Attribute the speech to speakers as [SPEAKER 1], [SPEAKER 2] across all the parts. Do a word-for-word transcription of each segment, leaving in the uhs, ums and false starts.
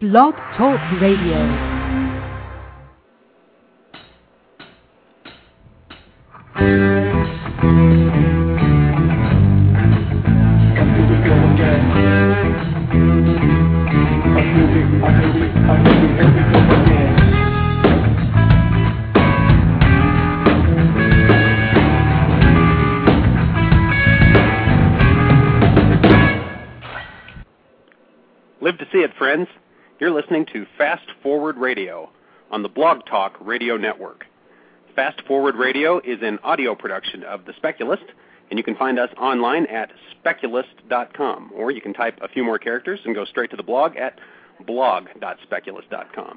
[SPEAKER 1] Blog Talk Radio.
[SPEAKER 2] Live to see it, friends. You're listening to Fast Forward Radio on the Blog Talk Radio Network. Fast Forward Radio is an audio production of The Speculist, and you can find us online at speculist dot com, or you can type a few more characters and go straight to the blog at blog dot speculist dot com.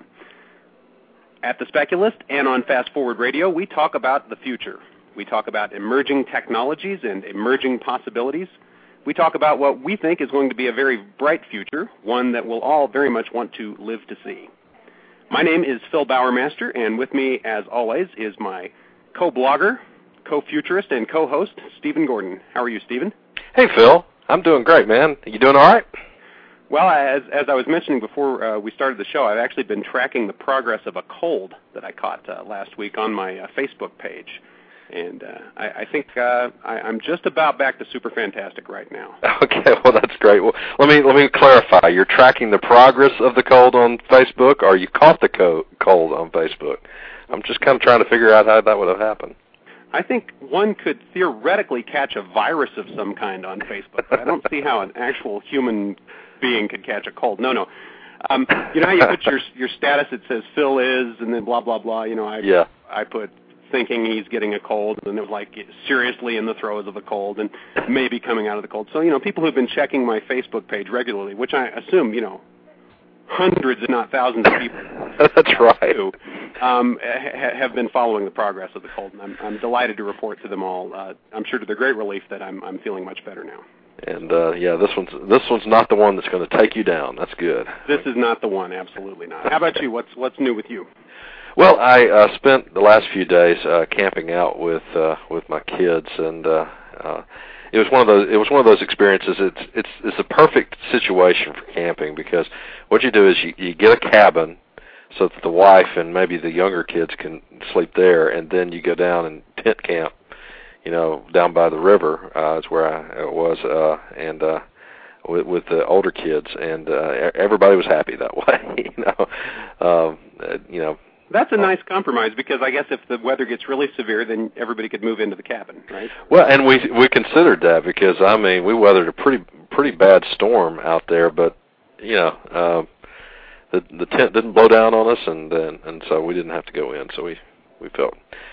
[SPEAKER 2] At The Speculist and on Fast Forward Radio, we talk about the future. We talk about emerging technologies and emerging possibilities. We talk about what we think is going to be a very bright future, one that we'll all very much want to live to see. My name is Phil Bowermaster, and with me, as always, is my co-blogger, co-futurist, and co-host, Stephen Gordon. How are you, Stephen?
[SPEAKER 3] Hey, Phil. I'm doing great, man. You doing all right?
[SPEAKER 2] Well, as, as I was mentioning before uh, we started the show, I've actually been tracking the progress of a cold that I caught uh, last week on my uh, Facebook page. And uh, I, I think uh, I, I'm just about back to super fantastic right now.
[SPEAKER 3] Okay, well that's great. Well, let me let me clarify. You're tracking the progress of the cold on Facebook, or you caught the co- cold on Facebook? I'm just kind of trying to figure out how that would have happened.
[SPEAKER 2] I think one could theoretically catch a virus of some kind on Facebook, but I don't see how an actual human being could catch a cold. No, no. Um, you know how you put your your status? It says Phil is, and then blah blah blah. You know, I
[SPEAKER 3] yeah.
[SPEAKER 2] I put. thinking he's getting a cold, and it was like seriously in the throes of a cold and maybe coming out of the cold. So, you know, people who've been checking my Facebook page regularly, which I assume, you know, hundreds if not thousands of people.
[SPEAKER 3] That's right.
[SPEAKER 2] Do, um, ha- have been following the progress of the cold, and I'm, I'm delighted to report to them all. Uh, I'm sure to their great relief that I'm, I'm feeling much better now.
[SPEAKER 3] And, uh, yeah, this one's this one's not the one that's going to take you down. That's good.
[SPEAKER 2] This is not the one, absolutely not. How about you? What's what's new with you?
[SPEAKER 3] Well, I uh, spent the last few days uh, camping out with uh, with my kids, and uh, uh, it was one of those it was one of those experiences. It's it's it's a perfect situation for camping, because what you do is you, you get a cabin so that the wife and maybe the younger kids can sleep there, and then you go down and tent camp, you know, down by the river. Uh, is where I was, uh, and uh, with, with the older kids, and uh, everybody was happy that way. you know, um, uh, you know.
[SPEAKER 2] That's a nice compromise, because I guess if the weather gets really severe, then everybody could move into the cabin, right?
[SPEAKER 3] Well, and we we considered that, because I mean we weathered a pretty pretty bad storm out there, but you know uh, the the tent didn't blow down on us, and and, and so we didn't have to go in. So we we felt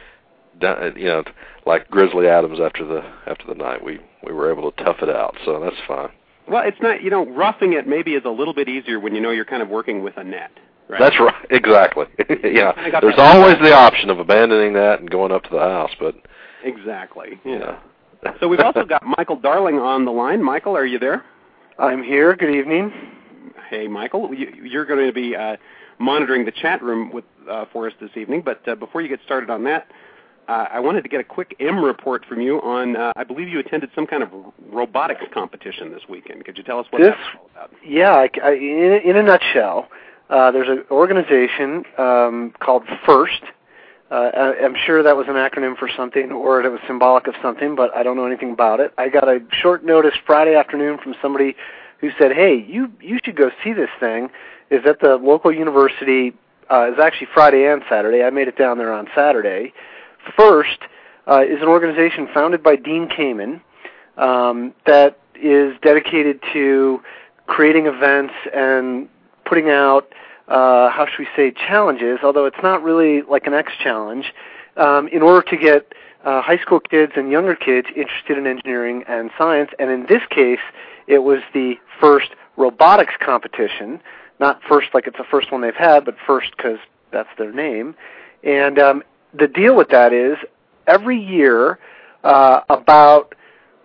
[SPEAKER 3] down, you know like Grizzly Adams after the after the night. We we were able to tough it out, so that's fine.
[SPEAKER 2] Well, it's not, you know, roughing it maybe is a little bit easier when you know you're kind of working with a net. Right?
[SPEAKER 3] That's right, exactly. yeah, there's always the option of abandoning that and going up to the house, but
[SPEAKER 2] exactly. Yeah. So we've also got Michael Darling on the line. Michael, are you there?
[SPEAKER 4] I'm here. Good evening.
[SPEAKER 2] Hey, Michael, you're going to be uh, monitoring the chat room with uh, for us this evening. But uh, before you get started on that, uh, I wanted to get a quick M report from you on. Uh, I believe you attended some kind of robotics competition this weekend. Could you tell us what
[SPEAKER 4] this,
[SPEAKER 2] that's all about?
[SPEAKER 4] Yeah, I, I, in, in a nutshell. Uh, there's an organization um, called FIRST. Uh, I'm sure that was an acronym for something, or it was symbolic of something, but I don't know anything about it. I got a short notice Friday afternoon from somebody who said, hey, you, you should go see this thing. It's at the local university. Uh, it's actually Friday and Saturday. I made it down there on Saturday. FIRST uh, is an organization founded by Dean Kamen um, that is dedicated to creating events and putting out, uh, how should we say, challenges, although it's not really like an X challenge, um, in order to get uh, high school kids and younger kids interested in engineering and science. And in this case, it was the first robotics competition, not first like it's the first one they've had, but first because that's their name. And um, the deal with that is every year, uh, about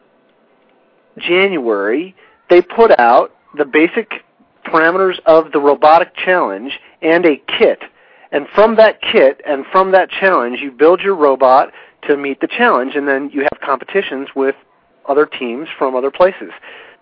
[SPEAKER 4] January, they put out the basic parameters of the robotic challenge and a kit. And from that kit and from that challenge, you build your robot to meet the challenge, and then you have competitions with other teams from other places.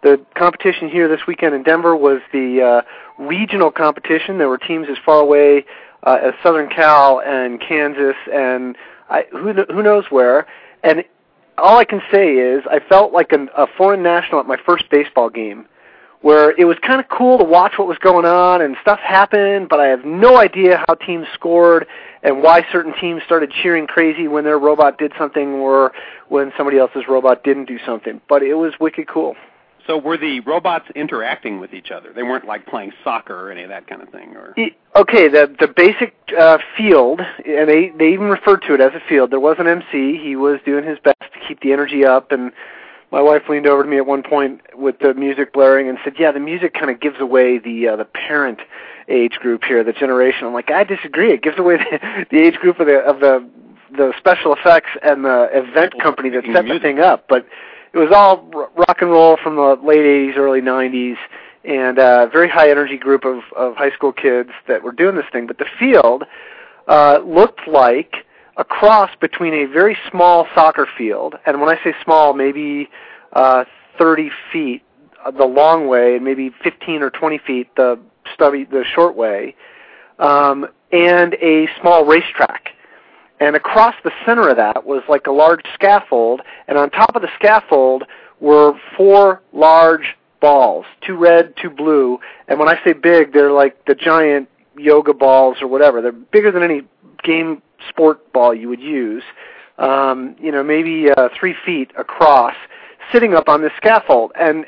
[SPEAKER 4] the competition here this weekend in Denver was the uh, regional competition. There were teams as far away uh, as Southern Cal and Kansas and I, who who knows where. And all I can say is I felt like an, a foreign national at my first baseball game, where it was kind of cool to watch what was going on and stuff happened, but I have no idea how teams scored and why certain teams started cheering crazy when their robot did something or when somebody else's robot didn't do something. But it was wicked cool.
[SPEAKER 2] So were the robots interacting with each other? They weren't like playing soccer or any of that kind of thing? Or
[SPEAKER 4] Okay, the the basic uh, field, and they, they even referred to it as a field. There was an M C. He was doing his best to keep the energy up, and my wife leaned over to me at one point with the music blaring and said, yeah, the music kind of gives away the uh, the parent age group here, the generation. I'm like, I disagree. It gives away the, the age group of the of the the special effects and the event company that set the thing up. But it was all rock and roll from the late eighties, early nineties, and a very high-energy group of, of high school kids that were doing this thing. But the field uh, looked like a cross between a very small soccer field, and when I say small, maybe uh, thirty feet the long way, and maybe fifteen or twenty feet the stubby, the short way, um, and a small racetrack. And across the center of that was like a large scaffold, and on top of the scaffold were four large balls, two red, two blue, and when I say big, they're like the giant yoga balls or whatever. They're bigger than any game sport ball you would use, um, you know, maybe uh, three feet across, sitting up on this scaffold. And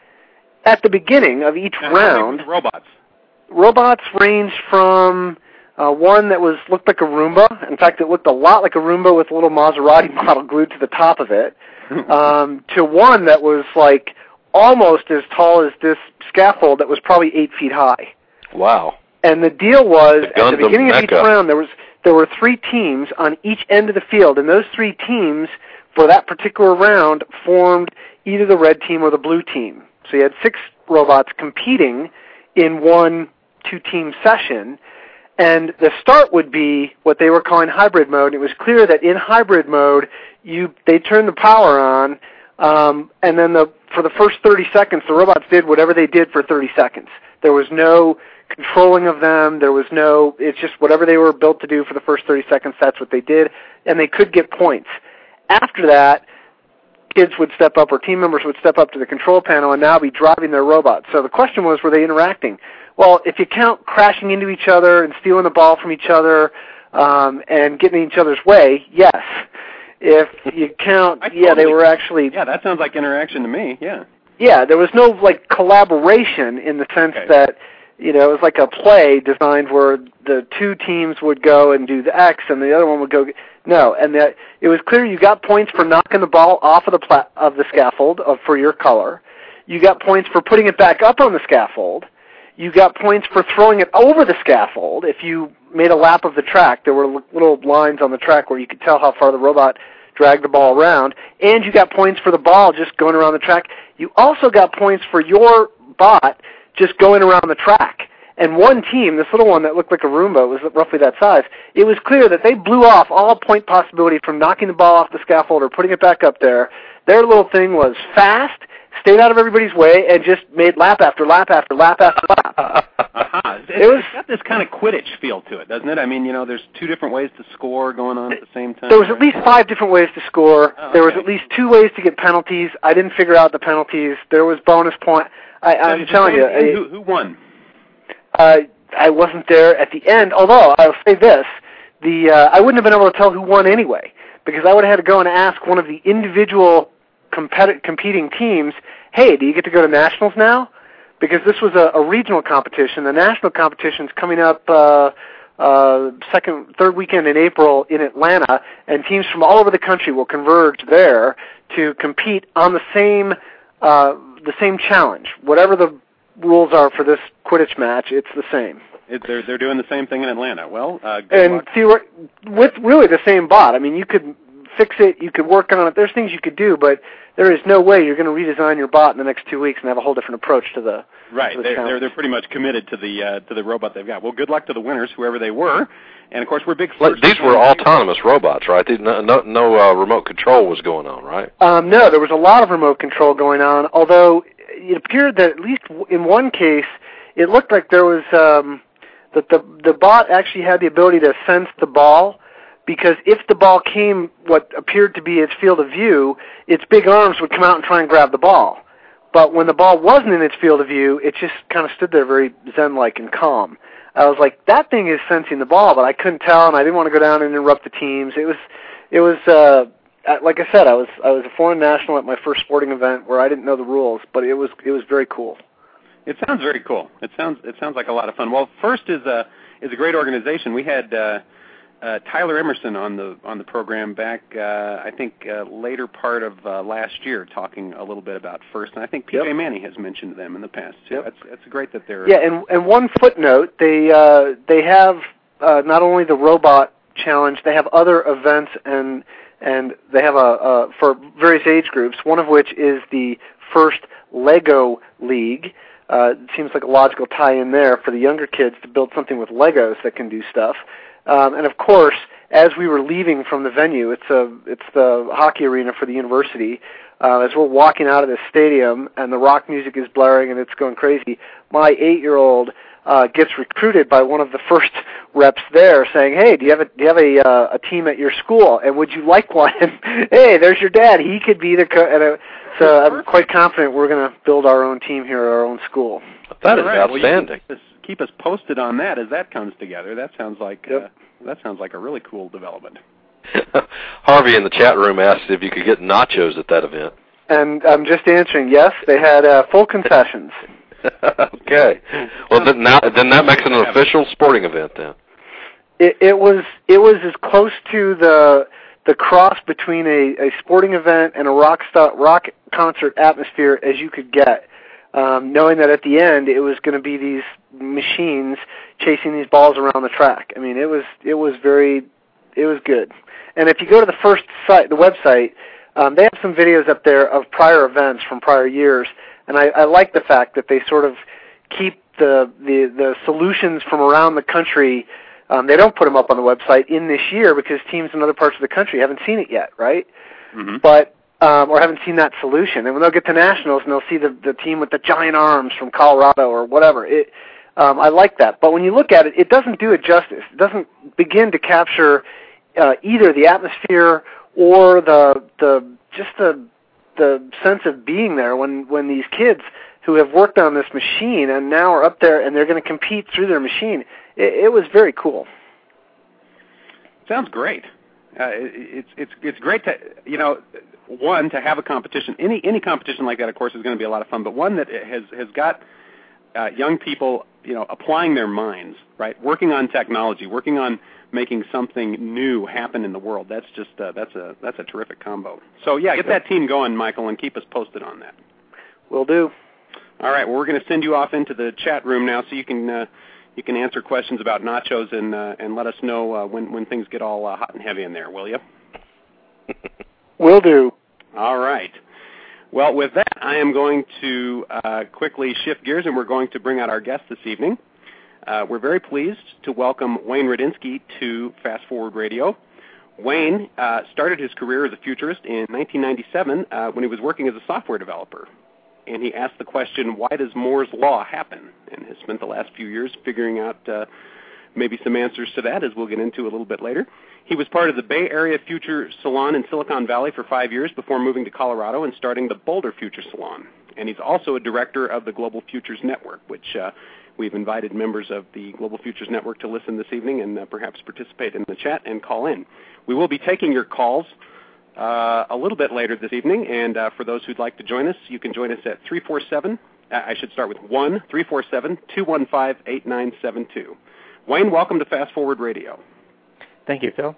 [SPEAKER 4] at the beginning of each
[SPEAKER 2] and
[SPEAKER 4] round,
[SPEAKER 2] robots
[SPEAKER 4] robots ranged from uh, one that was looked like a Roomba. In fact, it looked a lot like a Roomba with a little Maserati model glued to the top of it, um, to one that was like almost as tall as this scaffold that was probably eight feet high.
[SPEAKER 3] Wow.
[SPEAKER 4] And the deal was,
[SPEAKER 3] The
[SPEAKER 4] at the beginning of each round, there was there were three teams on each end of the field, and those three teams for that particular round formed either the red team or the blue team. So you had six robots competing in one two-team session, and the start would be what they were calling hybrid mode. It was clear that in hybrid mode, you they turned the power on, um, and then the for the first thirty seconds, the robots did whatever they did for thirty seconds. There was no controlling of them. There was no, it's just whatever they were built to do for the first thirty seconds, that's what they did, and they could get points. After that, kids would step up, or team members would step up to the control panel and now be driving their robots. So the question was, were they interacting? Well, if you count crashing into each other and stealing the ball from each other um, and getting in each other's way, yes. If you count, I yeah, totally, they were actually...
[SPEAKER 2] Yeah, that sounds like interaction to me, yeah.
[SPEAKER 4] Yeah, there was no, like, collaboration in the sense okay. that, you know, it was like a play designed where the two teams would go and do the X and the other one would go... No, and that it was clear you got points for knocking the ball off of the pla- of the scaffold of, for your color. You got points for putting it back up on the scaffold. You got points for throwing it over the scaffold. If you made a lap of the track, there were little lines on the track where you could tell how far the robot dragged the ball around. And you got points for the ball just going around the track. You also got points for your bot just going around the track. And one team, this little one that looked like a Roomba, was roughly that size, it was clear that they blew off all point possibility from knocking the ball off the scaffold or putting it back up there. Their little thing was fast, stayed out of everybody's way, and just made lap after lap after lap after lap.
[SPEAKER 2] Uh-huh. It, it was, it's got this kind of Quidditch feel to it, doesn't it? I mean, you know, there's two different ways to score going on at the same time.
[SPEAKER 4] There was at least five different ways to score. Oh, okay. There was at least two ways to get penalties. I didn't figure out the penalties. There was bonus point. I, I'm
[SPEAKER 2] so
[SPEAKER 4] telling you.
[SPEAKER 2] I, who, who won?
[SPEAKER 4] Uh, I wasn't there at the end, although I'll say this, the uh, I wouldn't have been able to tell who won anyway, because I would have had to go and ask one of the individual competi- competing teams, hey, do you get to go to nationals now? Because this was a, a regional competition. The national competition's coming up uh, uh, second, third weekend in April in Atlanta, and teams from all over the country will converge there to compete on the same uh, the same challenge. Whatever the rules are for this Quidditch match, it's the same.
[SPEAKER 2] It, they're they're doing the same thing in Atlanta. Well, uh,
[SPEAKER 4] and theor- with really the same bot. I mean, you could fix it, you could work on it. There's things you could do, but there is no way you're going to redesign your bot in the next two weeks and have a whole different approach to the
[SPEAKER 2] right.
[SPEAKER 4] To the
[SPEAKER 2] they're, they're they're pretty much committed to the uh, to the robot they've got. Well, good luck to the winners, whoever they were. And of course, we're big.
[SPEAKER 3] Like, these were autonomous robots, right? No no, no uh, remote control was going on, right?
[SPEAKER 4] Um, no, there was a lot of remote control going on. Although, it appeared that at least in one case, it looked like there was um, that the the bot actually had the ability to sense the ball, because if the ball came what appeared to be its field of view, its big arms would come out and try and grab the ball. But when the ball wasn't in its field of view, it just kind of stood there very zen-like and calm. I was like, that thing is sensing the ball, but I couldn't tell, and I didn't want to go down and interrupt the teams. It was, it was, uh, like I said, I was, I was a foreign national at my first sporting event where I didn't know the rules, but it was, it was very cool.
[SPEAKER 2] It sounds very cool. It sounds, it sounds like a lot of fun. Well, FIRST is a, is a great organization. We had uh, uh, Tyler Emerson on the on the program back, uh, I think, uh, later part of uh, last year, talking a little bit about FIRST, and I think P J
[SPEAKER 4] Yep.
[SPEAKER 2] Manning has mentioned them in the past too.
[SPEAKER 4] Yep.
[SPEAKER 2] That's that's great that they're
[SPEAKER 4] Yeah, and and one footnote, they uh, they have uh, not only the robot challenge, they have other events, and and they have a uh, for various age groups. One of which is the FIRST Lego League. Uh, it seems like a logical tie-in there for the younger kids to build something with Legos that can do stuff. Um, and of course, as we were leaving from the venue, it's a it's the hockey arena for the university. Uh, as we're walking out of the stadium and the rock music is blaring and it's going crazy, my eight-year-old uh, gets recruited by one of the FIRST reps there, saying, "Hey, do you have a do you have a uh, a team at your school? And would you like one? Hey, there's your dad. He could be the." Co-. And, uh, so I'm quite confident we're going to build our own team here at our own school.
[SPEAKER 3] That is
[SPEAKER 2] right.
[SPEAKER 3] outstanding.
[SPEAKER 2] Well, keep us posted on that as that comes together. That sounds like
[SPEAKER 4] Yep.
[SPEAKER 2] uh, that sounds like a really cool development.
[SPEAKER 3] Harvey in the chat room asked if you could get nachos at that event.
[SPEAKER 4] And I'm just answering, yes, they had uh, full concessions.
[SPEAKER 3] Okay. Well, then, now, then that makes it an official sporting event then.
[SPEAKER 4] It, it was it was as close to the the cross between a, a sporting event and a rock star, rock concert atmosphere as you could get. Um, knowing that at the end it was going to be these machines chasing these balls around the track. I mean, it was it was very it was good. And if you go to the FIRST site, the website, um, they have some videos up there of prior events from prior years, and I, I like the fact that they sort of keep the the, the solutions from around the country. Um, they don't put them up on the website in this year because teams in other parts of the country haven't seen it yet, right?
[SPEAKER 2] Mm-hmm.
[SPEAKER 4] But Um, or haven't seen that solution. And when they'll get to nationals and they'll see the, the team with the giant arms from Colorado or whatever, it, um, I like that. But when you look at it, it doesn't do it justice. It doesn't begin to capture uh, either the atmosphere or the the just the the sense of being there when, when these kids who have worked on this machine and now are up there and they're going to compete through their machine. It, it was very cool.
[SPEAKER 2] Sounds great. Uh, it, it's it's it's great to you know. One, to have a competition. Any any competition like that, of course, is going to be a lot of fun. But one that has has got uh, young people, you know, applying their minds, right, working on technology, working on making something new happen in the world. That's just uh, that's a that's a terrific combo. So yeah, get that team going, Michael, and keep us posted on that.
[SPEAKER 4] Will do.
[SPEAKER 2] All right. Well, we're going to send you off into the chat room now, so you can uh, you can answer questions about nachos and uh, and let us know uh, when when things get all uh, hot and heavy in there, will you?
[SPEAKER 4] Will do.
[SPEAKER 2] All right. Well, with that, I am going to uh, quickly shift gears, and we're going to bring out our guest this evening. Uh, we're very pleased to welcome Wayne Rudinsky to Fast Forward Radio. Wayne uh, started his career as a futurist in nineteen ninety-seven uh, when he was working as a software developer. And he asked the question, why does Moore's Law happen? And has spent the last few years figuring out uh, maybe some answers to that, as we'll get into a little bit later. He was part of the Bay Area Future Salon in Silicon Valley for five years before moving to Colorado and starting the Boulder Future Salon. And he's also a director of the Global Futures Network, which uh, we've invited members of the Global Futures Network to listen this evening and uh, perhaps participate in the chat and call in. We will be taking your calls uh, a little bit later this evening, and uh, for those who'd like to join us, you can join us at three four seven, uh, I should start with one, three four seven, two one five, eight nine seven two. Wayne, welcome to Fast Forward Radio.
[SPEAKER 5] Thank you, Phil.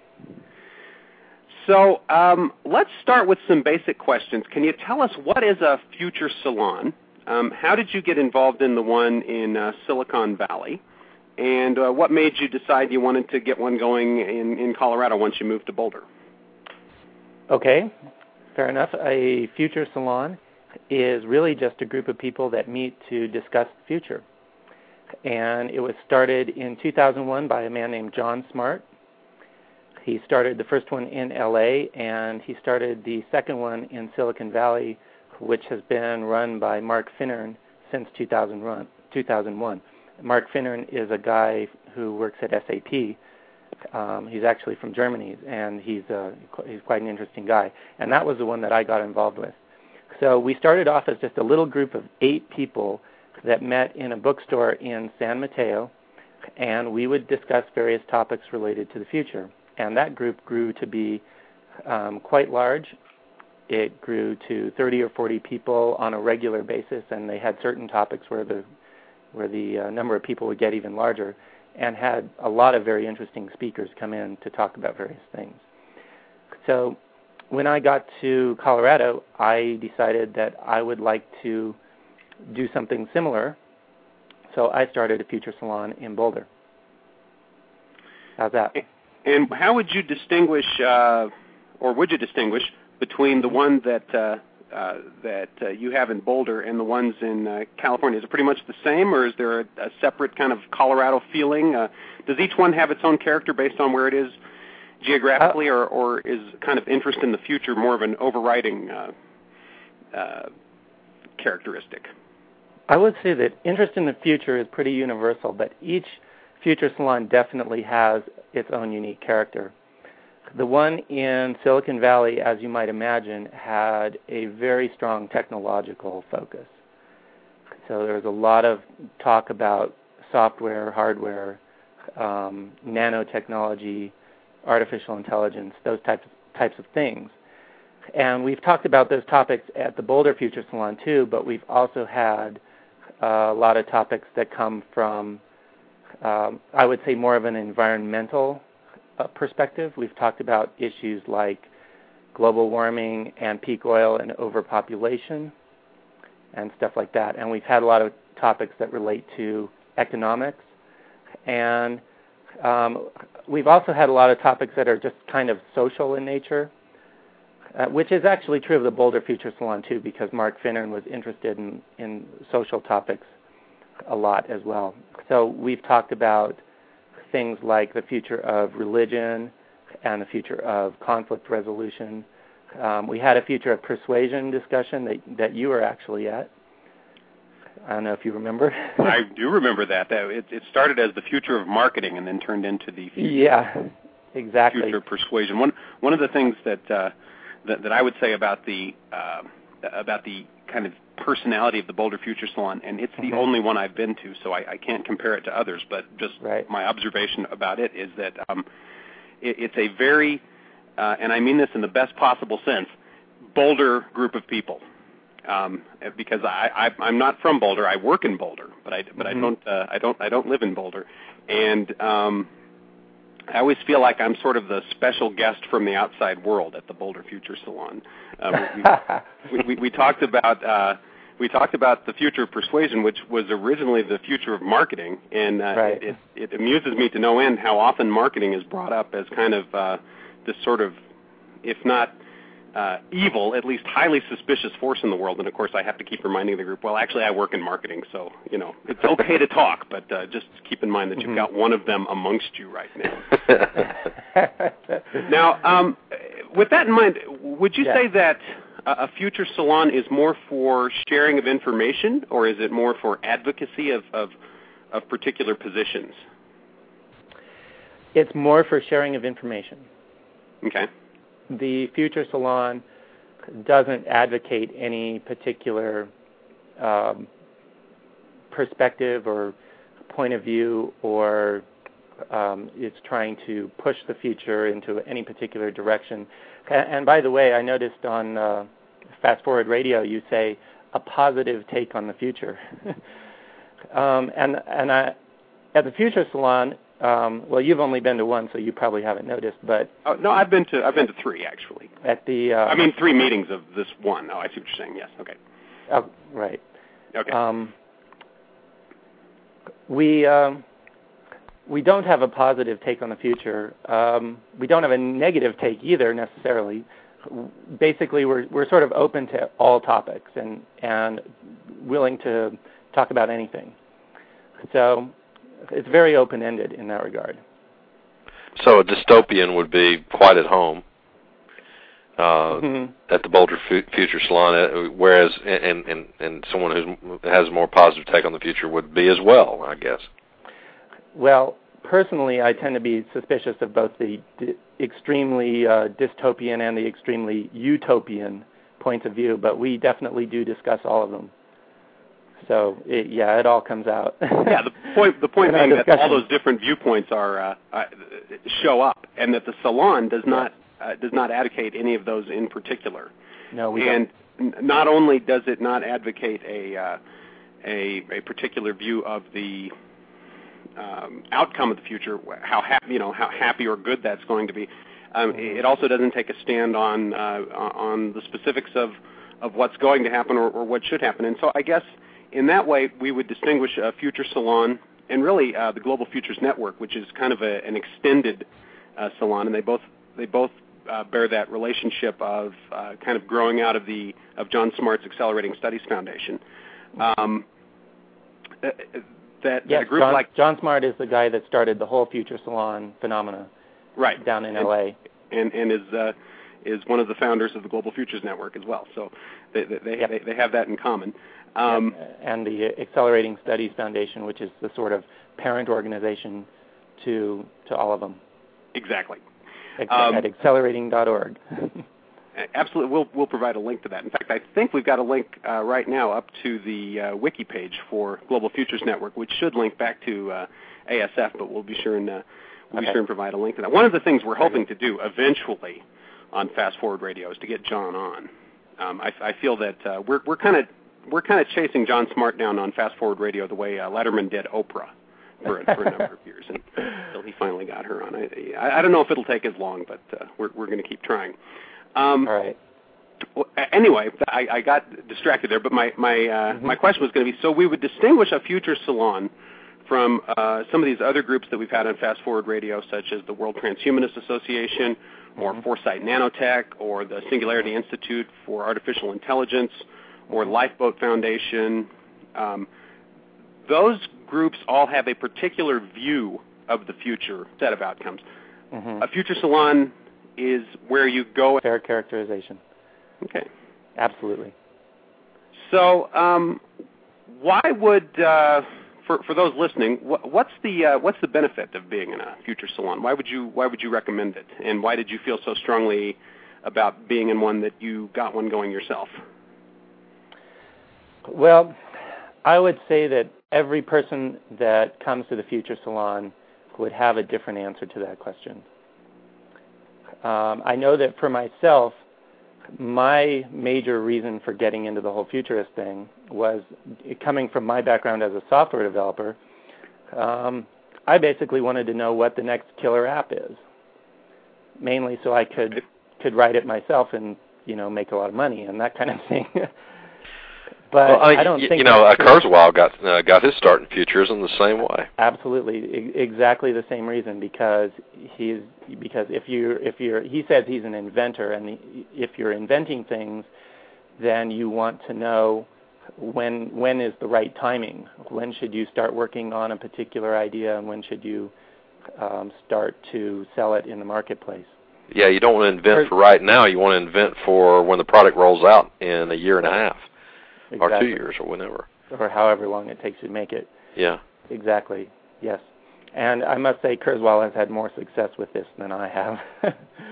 [SPEAKER 2] So um, let's start with some basic questions. Can you tell us what is a future salon? Um, how did you get involved in the one in uh, Silicon Valley? And uh, what made you decide you wanted to get one going in, in Colorado once you moved to Boulder?
[SPEAKER 5] Okay, fair enough. A future salon is really just a group of people that meet to discuss the future. And it was started in two thousand one by a man named John Smart. He started the first one in L A, and he started the second one in Silicon Valley which has been run by Mark Finnern since two thousand one. Mark Finnern is a guy who works at S A P. Um, he's actually from Germany, and he's uh, he's quite an interesting guy. And that was the one that I got involved with. So we started off as just a little group of eight people that met in a bookstore in San Mateo, and we would discuss various topics related to the future. And that group grew to be um, quite large. It grew to thirty or forty people on a regular basis, and they had certain topics where the where the uh, number of people would get even larger, and had a lot of very interesting speakers come in to talk about various things. So when I got to Colorado, I decided that I would like to do something similar, so I started a Future Salon in Boulder. How's that?
[SPEAKER 2] And how would you distinguish, uh, or would you distinguish, between the one that uh, uh, that uh, you have in Boulder and the ones in uh, California? Is it pretty much the same, or is there a, a separate kind of Colorado feeling? Uh, does each one have its own character based on where it is geographically, uh, or, or is kind of interest in the future more of an overriding uh, uh, characteristic?
[SPEAKER 5] I would say that interest in the future is pretty universal, but each Future Salon definitely has its own unique character. The one in Silicon Valley, as you might imagine, had a very strong technological focus. So there was a lot of talk about software, hardware, um, nanotechnology, artificial intelligence, those types types of things. And we've talked about those topics at the Boulder Future Salon too, but we've also had uh, a lot of topics that come from, um, I would say, more of an environmental uh, perspective. We've talked about issues like global warming and peak oil and overpopulation and stuff like that. And we've had a lot of topics that relate to economics. And um, we've also had a lot of topics that are just kind of social in nature, uh, which is actually true of the Boulder Future Salon too, because Mark Finnern was interested in, in social topics a lot as well. So we've talked about things like the future of religion and the future of conflict resolution. Um, we had a future of persuasion discussion that, that you were actually at. I don't know if you remember.
[SPEAKER 2] I do remember that. that it, it started as the future of marketing and then turned into the future,
[SPEAKER 5] yeah, exactly.
[SPEAKER 2] future of persuasion. One one of the things that uh, that, that I would say about the uh, about the kind of personality of the Boulder Future Salon, and it's the mm-hmm. only one I've been to, so I, I can't compare it to others, but just
[SPEAKER 5] right.
[SPEAKER 2] my observation about it is that um, it, it's a very, uh, and I mean this in the best possible sense, Boulder group of people. Um, because I, I, I'm not from Boulder, I work in Boulder, but I, but mm-hmm. I don't, uh, I don't, I don't live in Boulder, and um, I always feel like I'm sort of the special guest from the outside world at the Boulder Future Salon. Uh, we, we, we talked about, uh, we talked about the future of persuasion, which was originally the future of marketing, and uh,
[SPEAKER 5] right.
[SPEAKER 2] it, it amuses me to no end how often marketing is brought up as kind of uh, this sort of, if not Uh, evil, at least highly suspicious force in the world. And, of course, I have to keep reminding the group, well, actually, I work in marketing, so, you know, it's okay to talk, but uh, just keep in mind that you've got one of them amongst you right now. Now, um, with that in mind, would you
[SPEAKER 5] yeah.
[SPEAKER 2] say that a future salon is more for sharing of information, or is it more for advocacy of, of, of particular positions?
[SPEAKER 5] It's more for sharing of information.
[SPEAKER 2] Okay.
[SPEAKER 5] The Future Salon doesn't advocate any particular um, perspective or point of view, or um, it's trying to push the future into any particular direction. And by the way, I noticed on uh, Fast Forward Radio you say a positive take on the future. um, and and I, at the Future Salon, Um, well, you've only been to one, so you probably haven't noticed. But
[SPEAKER 2] oh, no, I've been to I've been to three actually.
[SPEAKER 5] At the uh,
[SPEAKER 2] I mean, three meetings of this one. Oh, I see what you're saying. Yes. Okay.
[SPEAKER 5] Oh, right.
[SPEAKER 2] Okay.
[SPEAKER 5] Um, we um, we don't have a positive take on the future. Um, we don't have a negative take either necessarily. Basically, we're we're sort of open to all topics and and willing to talk about anything. So it's very open-ended in that regard.
[SPEAKER 3] So a dystopian would be quite at home. uh, mm-hmm. at the Boulder F- Future Salon, whereas and, and, and someone who has a more positive take on the future would be as well, I guess.
[SPEAKER 5] Well, personally, I tend to be suspicious of both the d- extremely uh, dystopian and the extremely utopian points of view, but we definitely do discuss all of them. So, it, yeah, it all comes out.
[SPEAKER 2] yeah, the point the point being that all those different viewpoints are uh, uh, show up, and that the salon does not uh, does not advocate any of those in particular.
[SPEAKER 5] No, we
[SPEAKER 2] and
[SPEAKER 5] don't.
[SPEAKER 2] And not only does it not advocate a uh, a, a particular view of the um, outcome of the future, how happy you know how happy or good that's going to be, um, it also doesn't take a stand on uh, on the specifics of, of what's going to happen or, or what should happen. And so I guess in that way, we would distinguish a Future Salon and really uh, the Global Futures Network, which is kind of a, an extended uh, salon, and they both they both uh, bear that relationship of uh, kind of growing out of the of John Smart's Accelerating Studies Foundation. Um, uh, that
[SPEAKER 5] yes,
[SPEAKER 2] a group
[SPEAKER 5] John,
[SPEAKER 2] like
[SPEAKER 5] John Smart is the guy that started the whole Future Salon phenomena,
[SPEAKER 2] right
[SPEAKER 5] down in
[SPEAKER 2] and,
[SPEAKER 5] L A,
[SPEAKER 2] and and is uh, is one of the founders of the Global Futures Network as well. So they they
[SPEAKER 5] yep.
[SPEAKER 2] they, they have that in common. Um,
[SPEAKER 5] and the Accelerating Studies Foundation, which is the sort of parent organization to to all of them.
[SPEAKER 2] Exactly.
[SPEAKER 5] Ex-
[SPEAKER 2] um,
[SPEAKER 5] at accelerating dot org.
[SPEAKER 2] Absolutely, we'll we'll provide a link to that. In fact, I think we've got a link uh, right now up to the uh, wiki page for Global Futures Network, which should link back to uh, A S F. But we'll be sure and uh, we'll
[SPEAKER 5] okay.
[SPEAKER 2] be sure and provide a link to that. One of the things we're hoping to do eventually on Fast Forward Radio is to get John on. Um, I, I feel that uh, we're we're kind of we're kind of chasing John Smart down on Fast Forward Radio the way uh, Letterman did Oprah for, for a number of years, and until he finally got her on. I, I don't know if it'll take as long, but uh, we're we're going to keep trying. Um,
[SPEAKER 5] All right.
[SPEAKER 2] Well, anyway, I, I got distracted there, but my my uh, mm-hmm. my question was going to be: so we would distinguish a future salon from uh, some of these other groups that we've had on Fast Forward Radio, such as the World Transhumanist Association, or mm-hmm. Foresight Nanotech, or the Singularity Institute for Artificial Intelligence, or Lifeboat Foundation. Um, those groups all have a particular view of the future set of outcomes. Mm-hmm. A future salon is where you go.
[SPEAKER 5] Fair characterization.
[SPEAKER 2] Okay.
[SPEAKER 5] Absolutely.
[SPEAKER 2] So, um, why would uh, for for those listening, wh- what's the uh, what's the benefit of being in a future salon? Why would you why would you recommend it? And why did you feel so strongly about being in one that you got one going yourself?
[SPEAKER 5] Well, I would say that every person that comes to the Future Salon would have a different answer to that question. Um, I know that for myself, my major reason for getting into the whole futurist thing was coming from my background as a software developer. Um, I basically wanted to know what the next killer app is, mainly so I could could write it myself and you know make a lot of money and that kind of thing. But
[SPEAKER 3] well, I, mean,
[SPEAKER 5] I don't
[SPEAKER 3] y-
[SPEAKER 5] think
[SPEAKER 3] you know, uh, Kurzweil got uh, got his start in futurism the same way.
[SPEAKER 5] Absolutely, I- exactly the same reason. Because he's because if you if you're he says he's an inventor, and the, if you're inventing things, then you want to know when when is the right timing. When should you start working on a particular idea, and when should you um, start to sell it in the marketplace?
[SPEAKER 3] Yeah, you don't want to invent for right now. You want to invent for when the product rolls out in a year and a half.
[SPEAKER 5] Exactly.
[SPEAKER 3] Or two years, or whenever.
[SPEAKER 5] Or however long it takes you to make it.
[SPEAKER 3] Yeah.
[SPEAKER 5] Exactly, yes. And I must say Kurzweil has had more success with this than I have.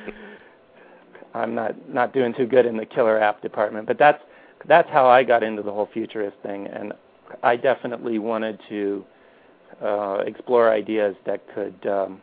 [SPEAKER 5] I'm not, not doing too good in the killer app department, but that's that's how I got into the whole futurist thing, and I definitely wanted to uh, explore ideas that could um,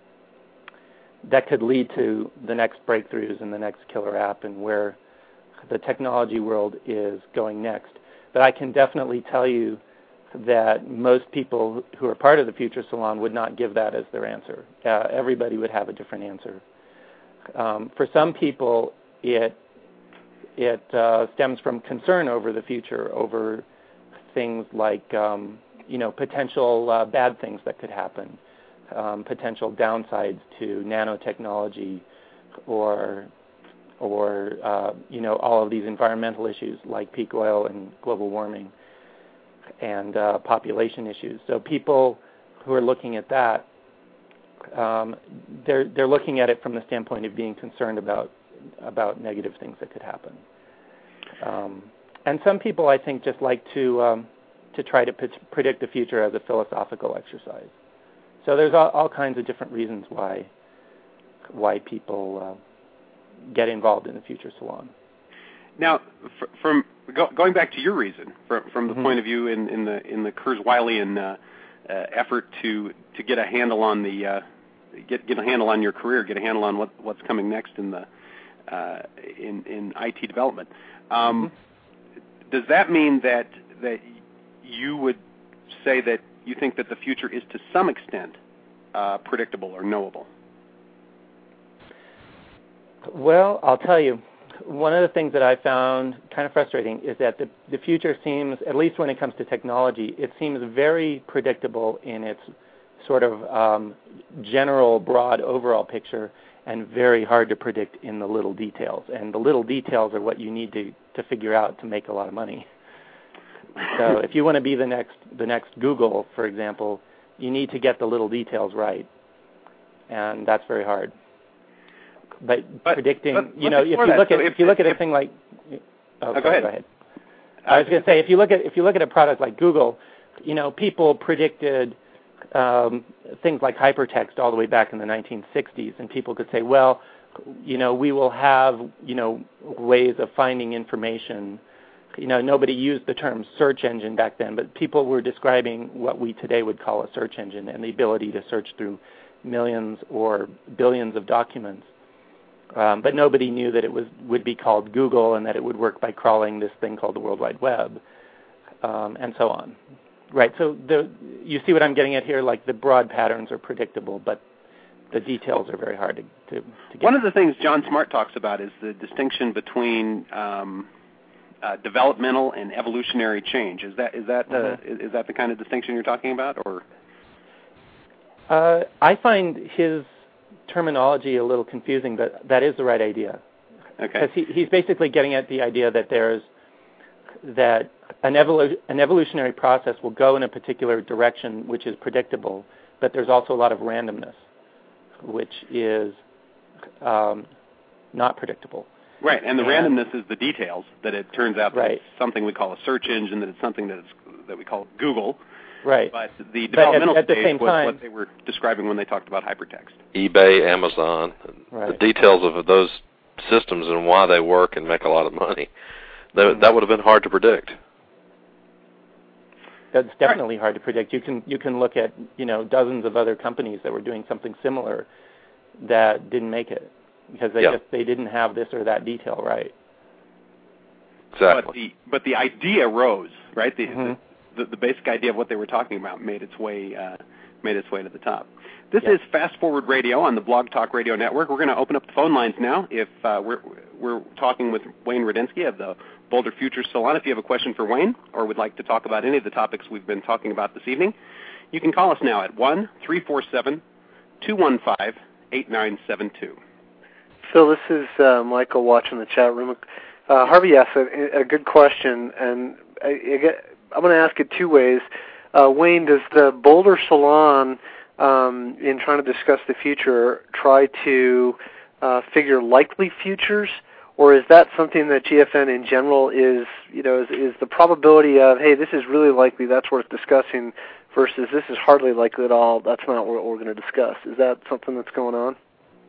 [SPEAKER 5] that could lead to the next breakthroughs and the next killer app and where the technology world is going next. But I can definitely tell you that most people who are part of the Future Salon would not give that as their answer. Uh, everybody would have a different answer. Um, for some people, it it uh, stems from concern over the future, over things like um, you know potential uh, bad things that could happen, um, potential downsides to nanotechnology, or or uh, you know all of these environmental issues like peak oil and global warming and uh, population issues. So people who are looking at that, um, they're they're looking at it from the standpoint of being concerned about about negative things that could happen. Um, and some people, I think, just like to um, to try to p- predict the future as a philosophical exercise. So there's all, all kinds of different reasons why why people uh, get involved in the Future Salon.
[SPEAKER 2] Now, f- from go- going back to your reason, from, from the
[SPEAKER 5] mm-hmm.
[SPEAKER 2] point of view in, in the in the Kurzweilian uh, uh, effort to, to get a handle on the uh, get get a handle on your career, get a handle on what, what's coming next in the uh, in in I T development. Um, mm-hmm. Does that mean that that you would say that you think that the future is to some extent uh, predictable or knowable?
[SPEAKER 5] Well, I'll tell you, one of the things that I found kind of frustrating is that the, the future seems, at least when it comes to technology, it seems very predictable in its sort of um, general, broad, overall picture, and very hard to predict in the little details. And the little details are what you need to, to figure out to make a lot of money. So if you want to be the next the next Google, for example, you need to get the little details right, and that's very hard. But, but predicting,
[SPEAKER 2] but
[SPEAKER 5] you know, if you
[SPEAKER 2] that.
[SPEAKER 5] look
[SPEAKER 2] so
[SPEAKER 5] at
[SPEAKER 2] if,
[SPEAKER 5] if you look
[SPEAKER 2] if,
[SPEAKER 5] at a thing like, oh,
[SPEAKER 2] oh,
[SPEAKER 5] sorry,
[SPEAKER 2] go ahead.
[SPEAKER 5] Go ahead. I was going to say, if you look at if you look at a product like Google, you know, people predicted um, things like hypertext all the way back in the nineteen sixties, and people could say, well, you know, we will have, you know, ways of finding information. You know, nobody used the term search engine back then, but people were describing what we today would call a search engine and the ability to search through millions or billions of documents. Um, but nobody knew that it was would be called Google and that it would work by crawling this thing called the World Wide Web, um, and so on. Right, so the, you see what I'm getting at here? Like the broad patterns are predictable, but the details are very hard to, to, to get.
[SPEAKER 2] One of the things John Smart talks about is the distinction between um, uh, developmental and evolutionary change. Is that is that
[SPEAKER 5] mm-hmm.
[SPEAKER 2] uh, is that the kind of distinction you're talking about, or?
[SPEAKER 5] Uh, I find his terminology a little confusing, but that is the right idea.
[SPEAKER 2] Okay.
[SPEAKER 5] Because he, he's basically getting at the idea that there's that an, evolu- an evolutionary process will go in a particular direction, which is predictable, but there's also a lot of randomness, which is um, not predictable.
[SPEAKER 2] Right, and the
[SPEAKER 5] and,
[SPEAKER 2] randomness is the details, that it turns out that
[SPEAKER 5] right.
[SPEAKER 2] it's something we call a search engine, that it's something that, it's, that we call Google.
[SPEAKER 5] Right.
[SPEAKER 2] But the developmental
[SPEAKER 5] but at, at the
[SPEAKER 2] stage
[SPEAKER 5] same
[SPEAKER 2] was
[SPEAKER 5] time,
[SPEAKER 2] what they were describing when they talked about hypertext.
[SPEAKER 3] eBay, Amazon,
[SPEAKER 5] right.
[SPEAKER 3] the details of those systems and why they work and make a lot of money. That, mm-hmm. that would have been hard to predict.
[SPEAKER 5] That's definitely right. hard to predict. You can you can look at, you know, dozens of other companies that were doing something similar that didn't make it because they
[SPEAKER 3] yeah.
[SPEAKER 5] just they didn't have this or that detail right.
[SPEAKER 3] Exactly.
[SPEAKER 2] But the but the idea rose, right? The,
[SPEAKER 5] mm-hmm.
[SPEAKER 2] the, the the basic idea of what they were talking about made its way uh, made its way to the top. This
[SPEAKER 5] yep.
[SPEAKER 2] is Fast Forward Radio on the Blog Talk Radio Network. We're going to open up the phone lines now. If uh, we're we're talking with Wayne Rudensky of the Boulder Future Salon. If you have a question for Wayne or would like to talk about any of the topics we've been talking about this evening, you can call us now at one three four seven, two one five, eight nine seven two.
[SPEAKER 4] Phil, this is uh, Michael watching the chat room. Uh, Harvey asked a, a good question, and I, I get, I'm going to ask it two ways. Uh, Wayne, does the Boulder Salon, um, in trying to discuss the future, try to uh, figure likely futures? Or is that something that G F N in general is, you know, is, is the probability of, hey, this is really likely, that's worth discussing, versus this is hardly likely at all, that's not what we're going to discuss? Is that something that's going on?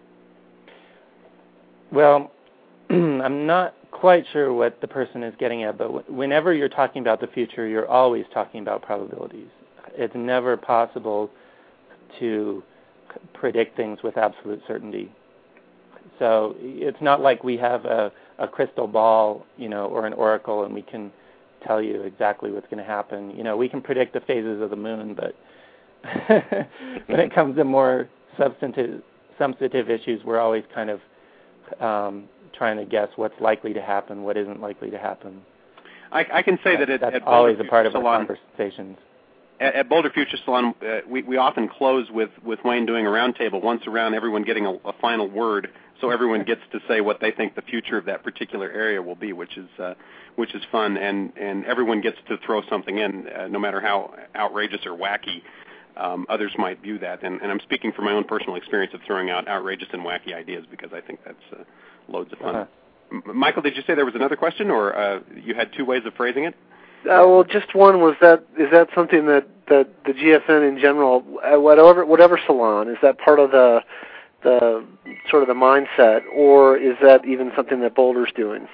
[SPEAKER 5] Well, I'm not quite sure what the person is getting at, but whenever you're talking about the future, you're always talking about probabilities. It's never possible to predict things with absolute certainty. So it's not like we have a, a crystal ball, you know, or an oracle, and we can tell you exactly what's going to happen. You know, we can predict the phases of the moon, but when it comes to more substantive, substantive issues, we're always kind of um, trying to guess what's likely to happen, what isn't likely to happen.
[SPEAKER 2] I, I can say that, that it,
[SPEAKER 5] that's
[SPEAKER 2] at
[SPEAKER 5] always
[SPEAKER 2] Boulder
[SPEAKER 5] a part
[SPEAKER 2] Future
[SPEAKER 5] of our
[SPEAKER 2] Salon,
[SPEAKER 5] conversations.
[SPEAKER 2] At, at Boulder Future Salon, uh, we, we often close with, with Wayne doing a roundtable, once around, everyone getting a, a final word, so everyone gets to say what they think the future of that particular area will be, which is uh, which is fun, and, and everyone gets to throw something in, uh, no matter how outrageous or wacky um, others might view that. And, and I'm speaking from my own personal experience of throwing out outrageous and wacky ideas because I think that's uh, loads of fun.
[SPEAKER 5] Uh-huh.
[SPEAKER 2] M- Michael, did you say there was another question, or uh, you had two ways of phrasing it?
[SPEAKER 4] Uh, well, just one was that is that something that, that the G F N in general, uh, whatever whatever salon, is that part of the the sort of the mindset, or is that even something that Boulder's doing?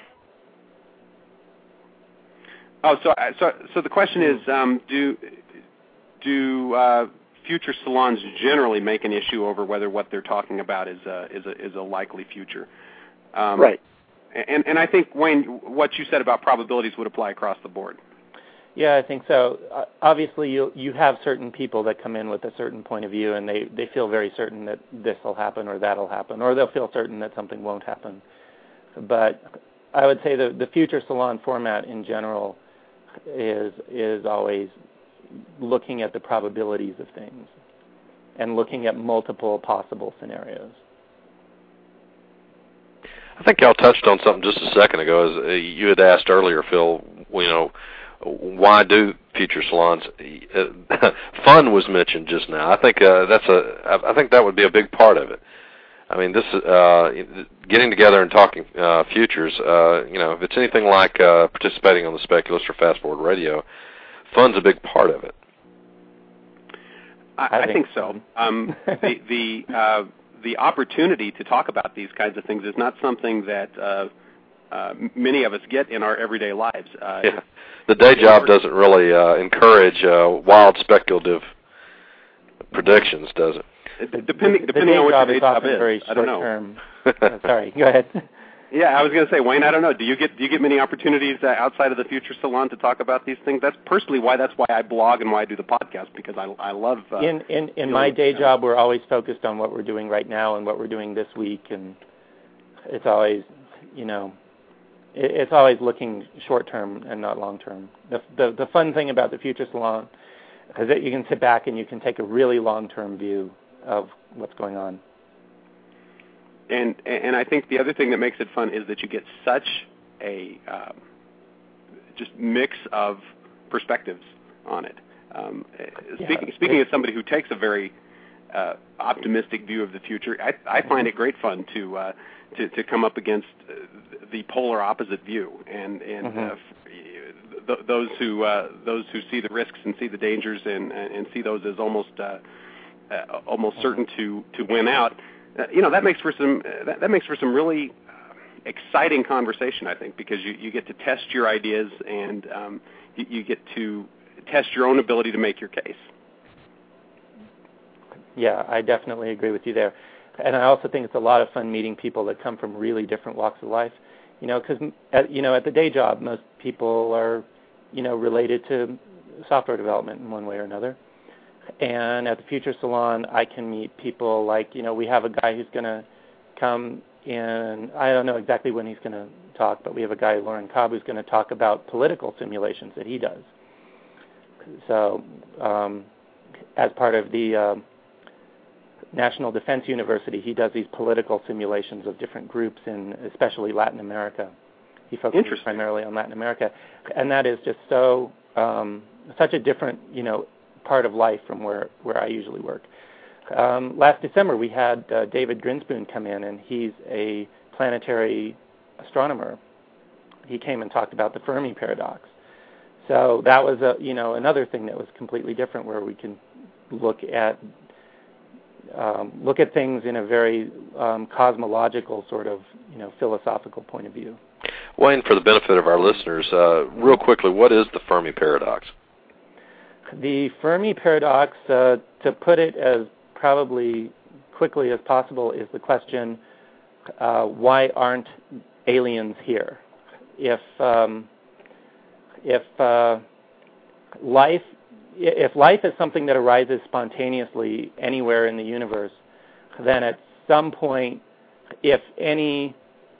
[SPEAKER 2] Oh, so so so the question is, um, do do uh, future salons generally make an issue over whether what they're talking about is a is a is a likely future? Um,
[SPEAKER 4] right.
[SPEAKER 2] And and I think, Wayne, what you said about probabilities would apply across the board.
[SPEAKER 5] Yeah, I think so. Uh, obviously, you you have certain people that come in with a certain point of view, and they, they feel very certain that this will happen or that will happen, or they'll feel certain that something won't happen. But I would say the the future salon format in general is is always looking at the probabilities of things and looking at multiple possible scenarios.
[SPEAKER 3] I think y'all touched on something just a second ago. As uh, you had asked earlier, Phil, you know, why do future salons? Uh, fun was mentioned just now. I think uh, that's a. I think that would be a big part of it. I mean, this uh, getting together and talking uh, futures. Uh, you know, if it's anything like uh, participating on the Speculist or Fast Forward Radio, fun's a big part of it.
[SPEAKER 2] I, I, I think so. Um, the the uh, the opportunity to talk about these kinds of things is not something that uh, uh, many of us get in our everyday lives. Uh,
[SPEAKER 3] yeah. The day job doesn't really uh, encourage uh, wild speculative predictions, does it?
[SPEAKER 2] Depending, depending on what the day job is,
[SPEAKER 5] very
[SPEAKER 2] I don't know.
[SPEAKER 5] Term. uh, sorry, go ahead.
[SPEAKER 2] Yeah, I was going to say, Wayne, I don't know. Do you get do you get many opportunities uh, outside of the Future Salon to talk about these things? That's personally why that's why I blog and why I do the podcast, because I I love. Uh,
[SPEAKER 5] in in, in my day uh, job, we're always focused on what we're doing right now and what we're doing this week, and it's always, you know, it, it's always looking short term and not long term. The, the the fun thing about the Future Salon is that you can sit back and you can take a really long term view of what's going on.
[SPEAKER 2] And and I think the other thing that makes it fun is that you get such a um, just mix of perspectives on it. Um,
[SPEAKER 5] yeah,
[SPEAKER 2] speaking speaking as somebody who takes a very uh, optimistic view of the future, I, I find it great fun to uh, to, to come up against the polar opposite view, and and
[SPEAKER 5] mm-hmm.
[SPEAKER 2] uh, th- those who uh, those who see the risks and see the dangers and and see those as almost uh, uh, almost certain to to win out. Uh, you know, that makes for some uh, that, that makes for some really uh, exciting conversation, I think, because you, you get to test your ideas and um, you, you get to test your own ability to make your case.
[SPEAKER 5] Yeah, I definitely agree with you there. And I also think it's a lot of fun meeting people that come from really different walks of life. You know, because, you know, at the day job, most people are, you know, related to software development in one way or another. And at the Future Salon, I can meet people like, you know, we have a guy who's going to come in, I don't know exactly when he's going to talk, but we have a guy, Lauren Cobb, who's going to talk about political simulations that he does. So um, as part of the uh, National Defense University, he does these political simulations of different groups in especially Latin America. He focuses primarily on Latin America. And that is just so, um, such a different, you know, part of life from where, where I usually work. Um, last December, we had uh, David Grinspoon come in, and he's a planetary astronomer. He came and talked about the Fermi paradox. So that was a, you know, another thing that was completely different, where we can look at um, look at things in a very um, cosmological sort of, you know, philosophical point of view.
[SPEAKER 3] Wayne, for the benefit of our listeners, uh, real quickly, what is the Fermi paradox?
[SPEAKER 5] The Fermi paradox, uh, to put it as probably quickly as possible, is the question, uh, why aren't aliens here? If um, if uh, life if life is something that arises spontaneously anywhere in the universe, then at some point, if any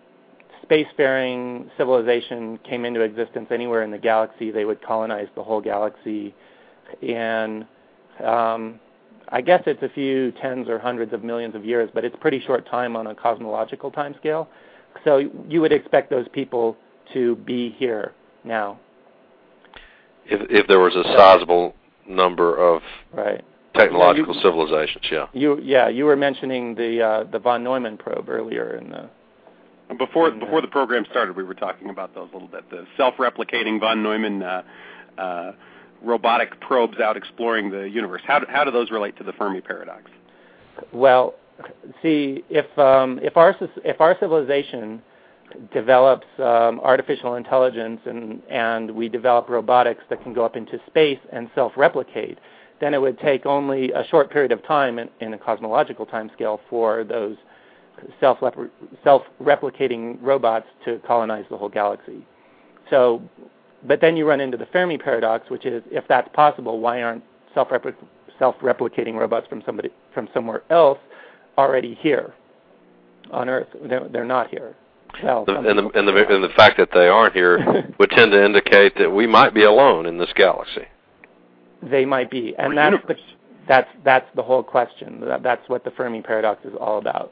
[SPEAKER 5] spacefaring civilization came into existence anywhere in the galaxy, they would colonize the whole galaxy. And um, I guess it's a few tens or hundreds of millions of years, but it's pretty short time on a cosmological time scale. So you would expect those people to be here now.
[SPEAKER 3] If if there was a sizable number of
[SPEAKER 5] right.
[SPEAKER 3] technological
[SPEAKER 5] yeah, you,
[SPEAKER 3] civilizations. Yeah.
[SPEAKER 5] You yeah you were mentioning the uh, the von Neumann probe earlier in the.
[SPEAKER 2] Before
[SPEAKER 5] in
[SPEAKER 2] before
[SPEAKER 5] the,
[SPEAKER 2] the program started, we were talking about those a little bit. The self-replicating von Neumann uh, uh, robotic probes out exploring the universe. How do, how do those relate to the Fermi paradox?
[SPEAKER 5] Well, see, if um, if our if our civilization develops um, artificial intelligence and and we develop robotics that can go up into space and self-replicate, then it would take only a short period of time in, in a cosmological timescale for those self self-replicating robots to colonize the whole galaxy. So, but then you run into the Fermi paradox, which is, if that's possible, why aren't self-replic- self-replicating robots from somebody from somewhere else already here on Earth? They're, they're not here. Well,
[SPEAKER 3] the, and, the, and, the, and the fact that they aren't here would tend to indicate that we might be alone in this galaxy.
[SPEAKER 5] They might be, and
[SPEAKER 2] or
[SPEAKER 5] that's
[SPEAKER 2] universe.
[SPEAKER 5] the, that's that's the whole question. That, that's what the Fermi paradox is all about.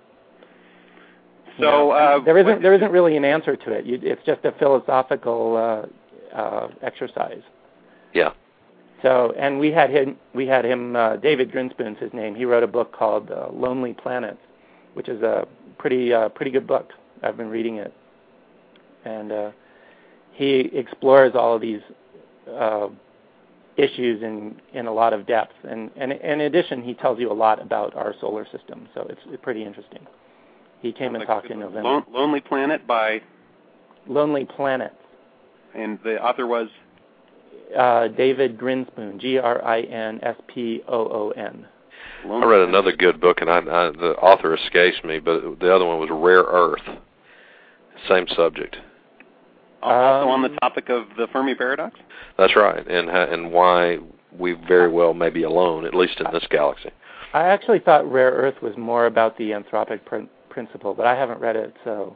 [SPEAKER 2] So
[SPEAKER 5] you know,
[SPEAKER 2] uh,
[SPEAKER 5] there isn't there isn't really an answer to it. You, it's just a philosophical uh, uh, exercise.
[SPEAKER 3] Yeah.
[SPEAKER 5] So, and we had him. We had him. Uh, David Grinspoon's his name. He wrote a book called uh, Lonely Planets, which is a pretty uh, pretty good book. I've been reading it, and uh, he explores all of these uh, issues in in a lot of depth. And, and in addition, he tells you a lot about our solar system. So it's, it's pretty interesting. He came and
[SPEAKER 2] like
[SPEAKER 5] talked in November.
[SPEAKER 2] Lon- Lonely Planet by
[SPEAKER 5] Lonely Planets.
[SPEAKER 2] And the author was?
[SPEAKER 5] Uh, David Grinspoon, G R I N S P O O N.
[SPEAKER 3] I read another good book, and I, I, the author escapes me, but the other one was Rare Earth. Same subject.
[SPEAKER 2] Also
[SPEAKER 5] um,
[SPEAKER 2] on the topic of the Fermi paradox?
[SPEAKER 3] That's right, and and why we very well may be alone, at least in this galaxy.
[SPEAKER 5] I actually thought Rare Earth was more about the anthropic pr- principle, but I haven't read it, so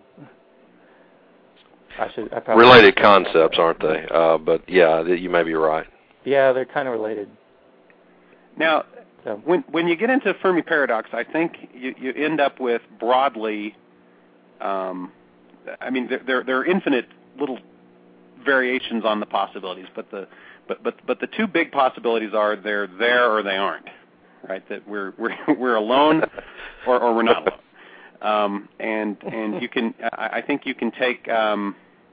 [SPEAKER 5] I should. I probably
[SPEAKER 3] Related concepts, aren't they? Uh, but yeah, you may be right.
[SPEAKER 5] Yeah, they're kind of related.
[SPEAKER 2] Now,
[SPEAKER 5] so.
[SPEAKER 2] when when you get into Fermi paradox, I think you, you end up with broadly. Um, I mean, there, there there are infinite little variations on the possibilities, but the but but but the two big possibilities are they're there or they aren't, right? That we're we're we're alone or, or we're not alone. Um, and and you can I, I think you can take um,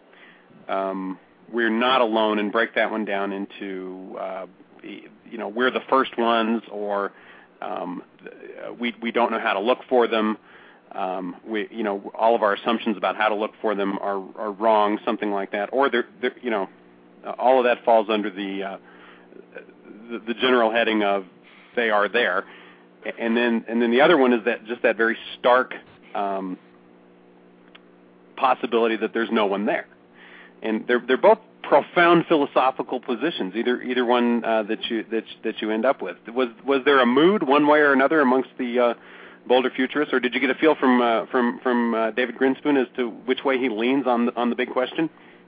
[SPEAKER 2] um, we're not alone and break that one down into uh, you know we're the first ones, or um, we we don't know how to look for them. Um, we, you know, all of our assumptions about how to look for them are, are wrong, something like that, or they're, they're you know, all of that falls under the, uh, the the general heading of they are there, and then and then the other one is that just that very stark um, possibility that there's no one there, and they're they're both profound philosophical positions. Either either one uh, that you that that you end up with. Was was there a mood one way or another amongst the uh, Boulder futurists, or did you get a feel from uh, from from uh, David Grinspoon as to which way he leans on the on the big question?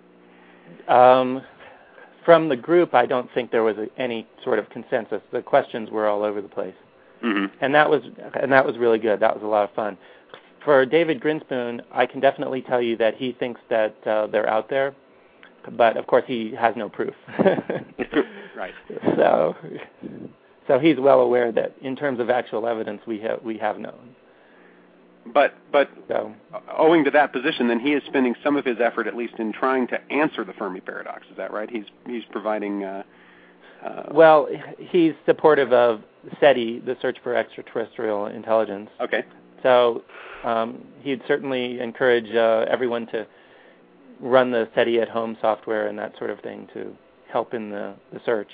[SPEAKER 5] Um, from the group, I don't think there was a, any sort of consensus. The questions were all over the place,
[SPEAKER 2] mm-hmm.
[SPEAKER 5] and that was and that was really good. That was a lot of fun. For David Grinspoon, I can definitely tell you that he thinks that uh, they're out there, but of course he has no proof.
[SPEAKER 2] Right.
[SPEAKER 5] So. So he's well aware that in terms of actual evidence, we have we have known.
[SPEAKER 2] But but
[SPEAKER 5] so.
[SPEAKER 2] owing to that position, then he is spending some of his effort, at least, in trying to answer the Fermi paradox. Is that right? He's he's providing. Uh, uh,
[SPEAKER 5] well, he's supportive of SETI, the Search for Extraterrestrial Intelligence.
[SPEAKER 2] Okay.
[SPEAKER 5] So um, he'd certainly encourage uh, everyone to run the SETI at home software and that sort of thing to help in the, the search.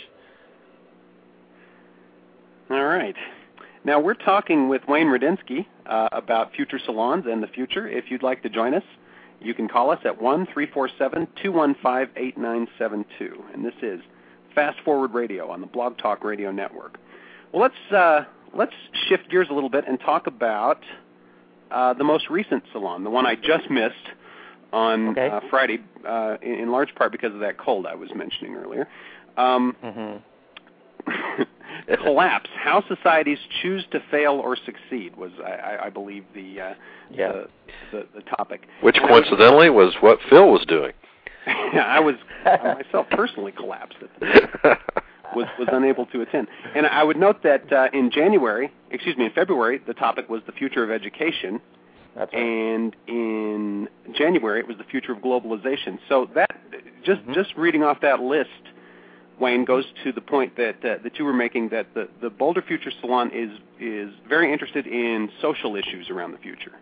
[SPEAKER 2] All right. Now, we're talking with Wayne Rudensky uh, about future salons and the future. If you'd like to join us, you can call us at one three four seven, two one five, eight nine seven two. And this is Fast Forward Radio on the Blog Talk Radio Network. Well, let's, uh, let's shift gears a little bit and talk about uh, the most recent salon, the one I just missed on
[SPEAKER 5] okay.
[SPEAKER 2] uh, Friday, uh, in, in large part because of that cold I was mentioning earlier. Um,
[SPEAKER 5] mm-hmm.
[SPEAKER 2] Collapse, How Societies Choose to Fail or Succeed was, I, I believe, the, uh,
[SPEAKER 5] yeah.
[SPEAKER 2] the, the the topic.
[SPEAKER 3] Which coincidentally was what Phil was doing.
[SPEAKER 2] I was I myself personally collapsed. was, was unable to attend. And I would note that uh, in January, excuse me, in February, the topic was the future of education.
[SPEAKER 5] That's right.
[SPEAKER 2] And in January, it was the future of globalization. So that just mm-hmm. just reading off that list, Wayne, goes to the point that uh, that you were making, that the, the Boulder Future Salon is is very interested in social issues around the future.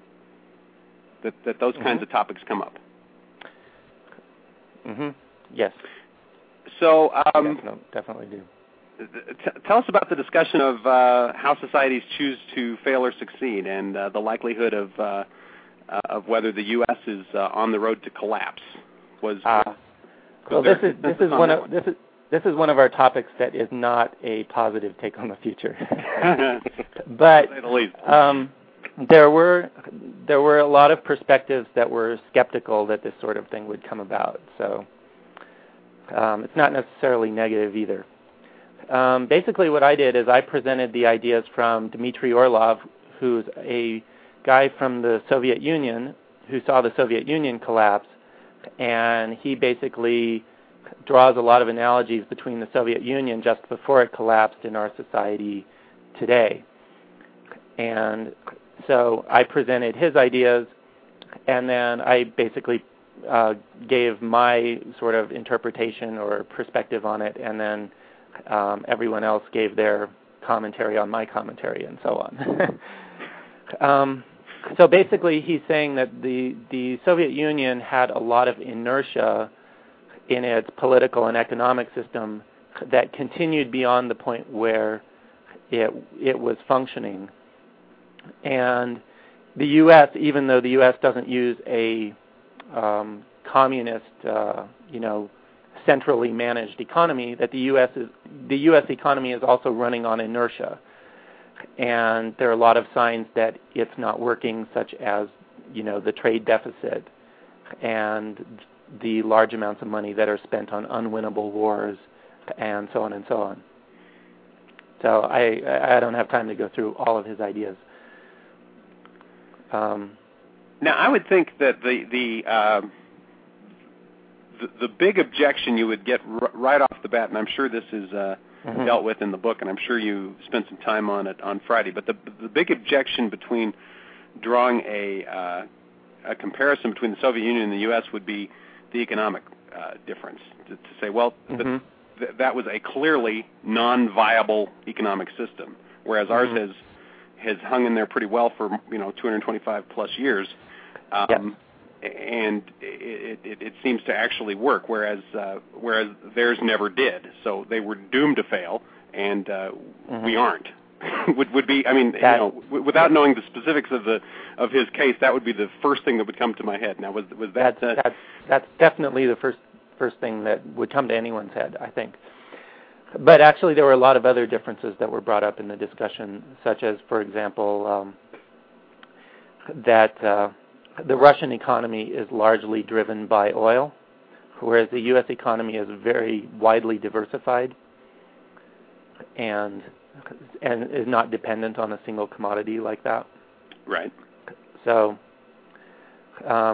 [SPEAKER 2] That that those mm-hmm. kinds of topics come up.
[SPEAKER 5] Mm-hmm. Yes.
[SPEAKER 2] So um,
[SPEAKER 5] yes, no, definitely do.
[SPEAKER 2] T- tell us about the discussion of uh, how societies choose to fail or succeed, and uh, the likelihood of uh, uh, of whether the U S is uh, on the road to collapse. Was
[SPEAKER 5] uh, well, this is this is one of one. this is this is one of our topics that is not a positive take on the future. But um, there were there were a lot of perspectives that were skeptical that this sort of thing would come about. So um, it's not necessarily negative either. Um, basically what I did is I presented the ideas from Dmitry Orlov, who's a guy from the Soviet Union who saw the Soviet Union collapse, and he basically draws a lot of analogies between the Soviet Union just before it collapsed in our society today. And so I presented his ideas, and then I basically uh, gave my sort of interpretation or perspective on it, and then Um, everyone else gave their commentary on my commentary, and so on. um, so basically, he's saying that the, the Soviet Union had a lot of inertia in its political and economic system that continued beyond the point where it it was functioning. And the U S, even though the U S doesn't use a um, communist, uh, you know, centrally managed economy, that the U S is the U S economy is also running on inertia, and there are a lot of signs that it's not working, such as, you know, the trade deficit and the large amounts of money that are spent on unwinnable wars, and so on and so on. So I I don't have time to go through all of his ideas. Um,
[SPEAKER 2] now I would think that the the uh The, the big objection you would get r- right off the bat, and I'm sure this is uh, mm-hmm. dealt with in the book, and I'm sure you spent some time on it on Friday, but the the big objection between drawing a uh, a comparison between the Soviet Union and the U S would be the economic uh, difference. To, to say, well, mm-hmm. the, th- that was a clearly non-viable economic system, whereas mm-hmm. ours has has hung in there pretty well for, you know, two hundred twenty-five plus years. Um,
[SPEAKER 5] yep.
[SPEAKER 2] And it, it, it seems to actually work, whereas uh, whereas theirs never did. So they were doomed to fail, and uh, mm-hmm. we aren't. would would be, I mean, that, you know, w- without knowing the specifics of the of his case, that would be the first thing that would come to my head. Now, was was that?
[SPEAKER 5] That's uh, that's, that's definitely the first first thing that would come to anyone's head, I think. But actually, there were a lot of other differences that were brought up in the discussion, such as, for example, um, that. Uh, The Russian economy is largely driven by oil, whereas the U S economy is very widely diversified and and is not dependent on a single commodity like that.
[SPEAKER 2] Right.
[SPEAKER 5] So, um,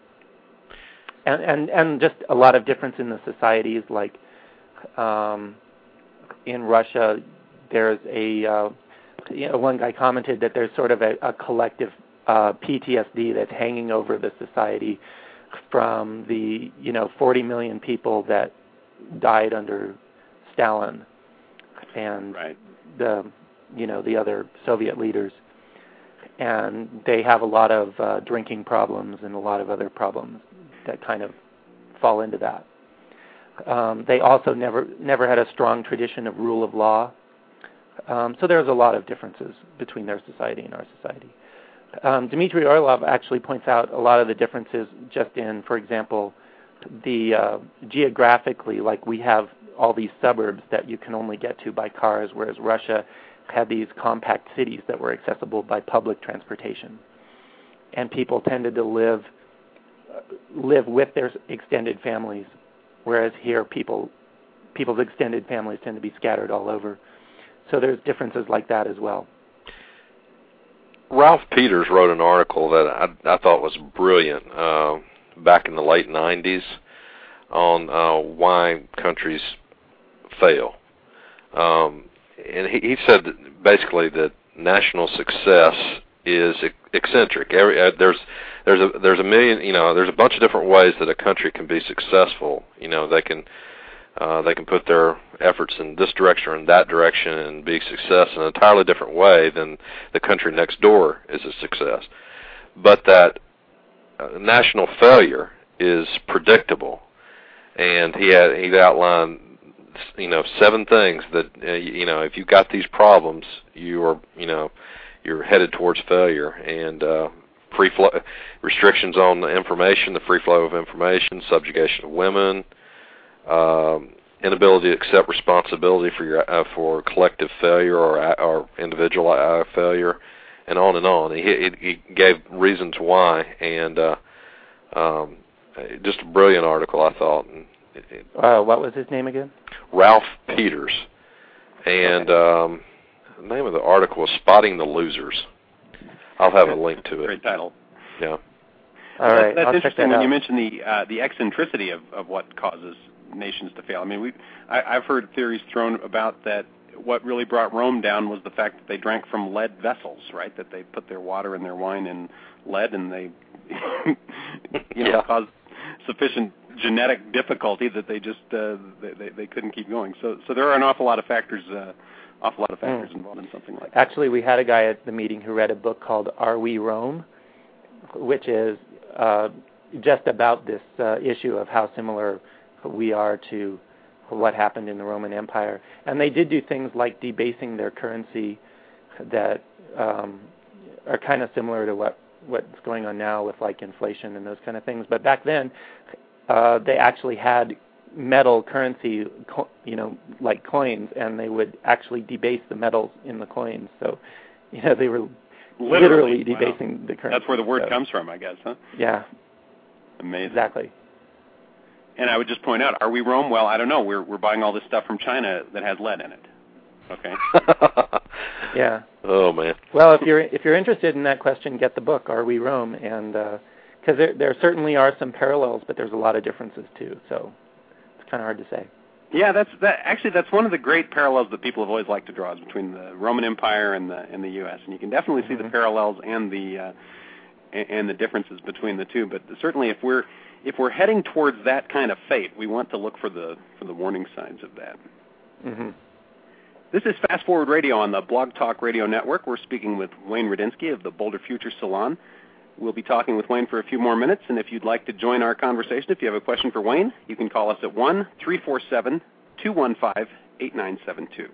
[SPEAKER 5] and and and just a lot of difference in the societies. Like um, in Russia, there's a uh, you know, one guy commented that there's sort of a, a collective Uh, P T S D that's hanging over the society from the, you know, forty million people that died under Stalin and
[SPEAKER 2] right.
[SPEAKER 5] the, you know, the other Soviet leaders. And they have a lot of uh, drinking problems and a lot of other problems that kind of fall into that. Um, they also never never had a strong tradition of rule of law. Um, so there's a lot of differences between their society and our society. Um, Dmitry Orlov actually points out a lot of the differences just in, for example, the uh, geographically, like we have all these suburbs that you can only get to by cars, whereas Russia had these compact cities that were accessible by public transportation. And people tended to live uh, live with their extended families, whereas here people people's extended families tend to be scattered all over. So there's differences like that as well.
[SPEAKER 3] Ralph Peters wrote an article that I, I thought was brilliant uh, back in the late nineties on uh, why countries fail, Um, and he, he said that basically that national success is eccentric. Every, uh, there's there's a there's a million you know there's a bunch of different ways that a country can be successful. You know they can uh, they can put their efforts in this direction or in that direction and be success in an entirely different way than the country next door is a success. But that uh, national failure is predictable, and he had he outlined you know seven things that uh, you know if you've got these problems you are you know you're headed towards failure. And uh, free flow restrictions on the information, the free flow of information, subjugation of women, um, inability to accept responsibility for your uh, for collective failure or or individual uh, failure, and on and on. He, he, he gave reasons why, and uh, um, just a brilliant article, I thought. And it, it,
[SPEAKER 5] uh, what was his name again?
[SPEAKER 3] Ralph Peters, and um, the name of the article was "Spotting the Losers." I'll have a link to it.
[SPEAKER 2] Great title.
[SPEAKER 3] Yeah.
[SPEAKER 5] All right.
[SPEAKER 2] That's, that's
[SPEAKER 5] I'll
[SPEAKER 2] interesting
[SPEAKER 5] check that
[SPEAKER 2] when
[SPEAKER 5] out.
[SPEAKER 2] you mention the uh, the eccentricity of, of what causes nations to fail. I mean, we I, I've heard theories thrown about that. What really brought Rome down was the fact that they drank from lead vessels, right? That they put their water and their wine in lead, and they, you know,
[SPEAKER 3] yeah.
[SPEAKER 2] caused sufficient genetic difficulty that they just uh, they, they they couldn't keep going. So so there are an awful lot of factors, uh, awful lot of factors mm. involved in something like that.
[SPEAKER 5] Actually, we had a guy at the meeting who read a book called "Are We Rome?" which is uh, just about this uh, issue of how similar we are to what happened in the Roman Empire. And they did do things like debasing their currency that um, are kind of similar to what, what's going on now with like inflation and those kind of things. But back then, uh, they actually had metal currency, co- you know, like coins, and they would actually debase the metals in the coins. So, you know, they were literally, literally debasing
[SPEAKER 2] wow.
[SPEAKER 5] the currency.
[SPEAKER 2] That's where the word
[SPEAKER 5] so,
[SPEAKER 2] comes from, I guess, huh?
[SPEAKER 5] Yeah.
[SPEAKER 2] Amazing.
[SPEAKER 5] Exactly.
[SPEAKER 2] And I would just point out, are we Rome? Well, I don't know. We're we're buying all this stuff from China that has lead in it. Okay.
[SPEAKER 5] Yeah.
[SPEAKER 3] Oh man.
[SPEAKER 5] Well, if you're if you're interested in that question, get the book "Are We Rome?" and because uh, there there certainly are some parallels, but there's a lot of differences too. So it's kind of hard to say.
[SPEAKER 2] Yeah, that's that. Actually, that's one of the great parallels that people have always liked to draw is between the Roman Empire and the and the U S And you can definitely see
[SPEAKER 5] mm-hmm.
[SPEAKER 2] the parallels and the uh, and the differences between the two. But certainly, if we're if we're heading towards that kind of fate, we want to look for the for the warning signs of that.
[SPEAKER 5] Mm-hmm.
[SPEAKER 2] This is Fast Forward Radio on the Blog Talk Radio Network. We're speaking with Wayne Rudensky of the Boulder Future Salon. We'll be talking with Wayne for a few more minutes, and if you'd like to join our conversation, if you have a question for Wayne, you can call us at one three four seven, two one five, eight nine seven two.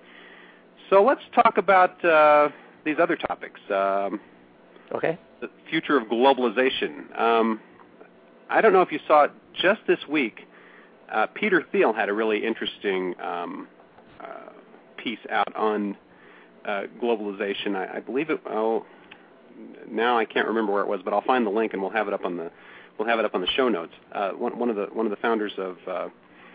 [SPEAKER 2] So let's talk about uh, these other topics. Um,
[SPEAKER 5] okay.
[SPEAKER 2] The future of globalization. Um, I don't know if you saw it just this week. Uh, Peter Thiel had a really interesting um, uh, piece out on uh, globalization. I, I believe it. Oh, now I can't remember where it was, but I'll find the link and we'll have it up on the we'll have it up on the show notes. Uh, one, one of the one of the founders of uh,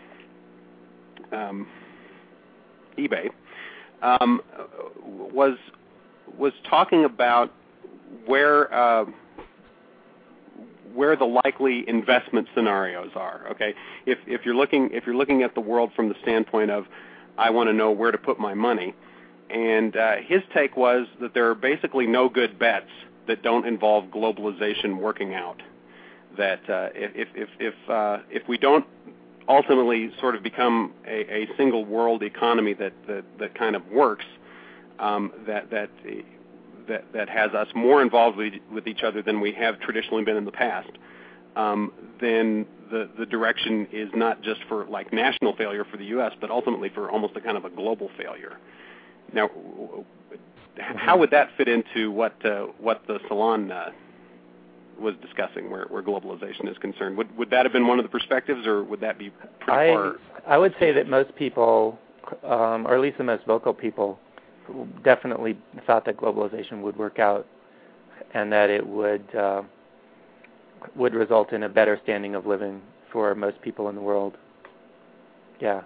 [SPEAKER 2] um, eBay um, was was talking about where. Uh, where the likely investment scenarios are. Okay, if if you're looking if you're looking at the world from the standpoint of I want to know where to put my money, and uh, his take was that there are basically no good bets that don't involve globalization working out. That uh, if if if uh, if we don't ultimately sort of become a, a single world economy that that, that kind of works, um, that that. That, that has us more involved with, with each other than we have traditionally been in the past, um, then the, the direction is not just for like national failure for the U S, but ultimately for almost a kind of a global failure. Now, how would that fit into what uh, what the Salon uh, was discussing, where, where globalization is concerned? Would would that have been one of the perspectives, or would that be pretty
[SPEAKER 5] I,
[SPEAKER 2] far?
[SPEAKER 5] I would say that most people, um, or at least the most vocal people, definitely thought that globalization would work out and that it would uh, would result in a better standing of living for most people in the world. Yeah.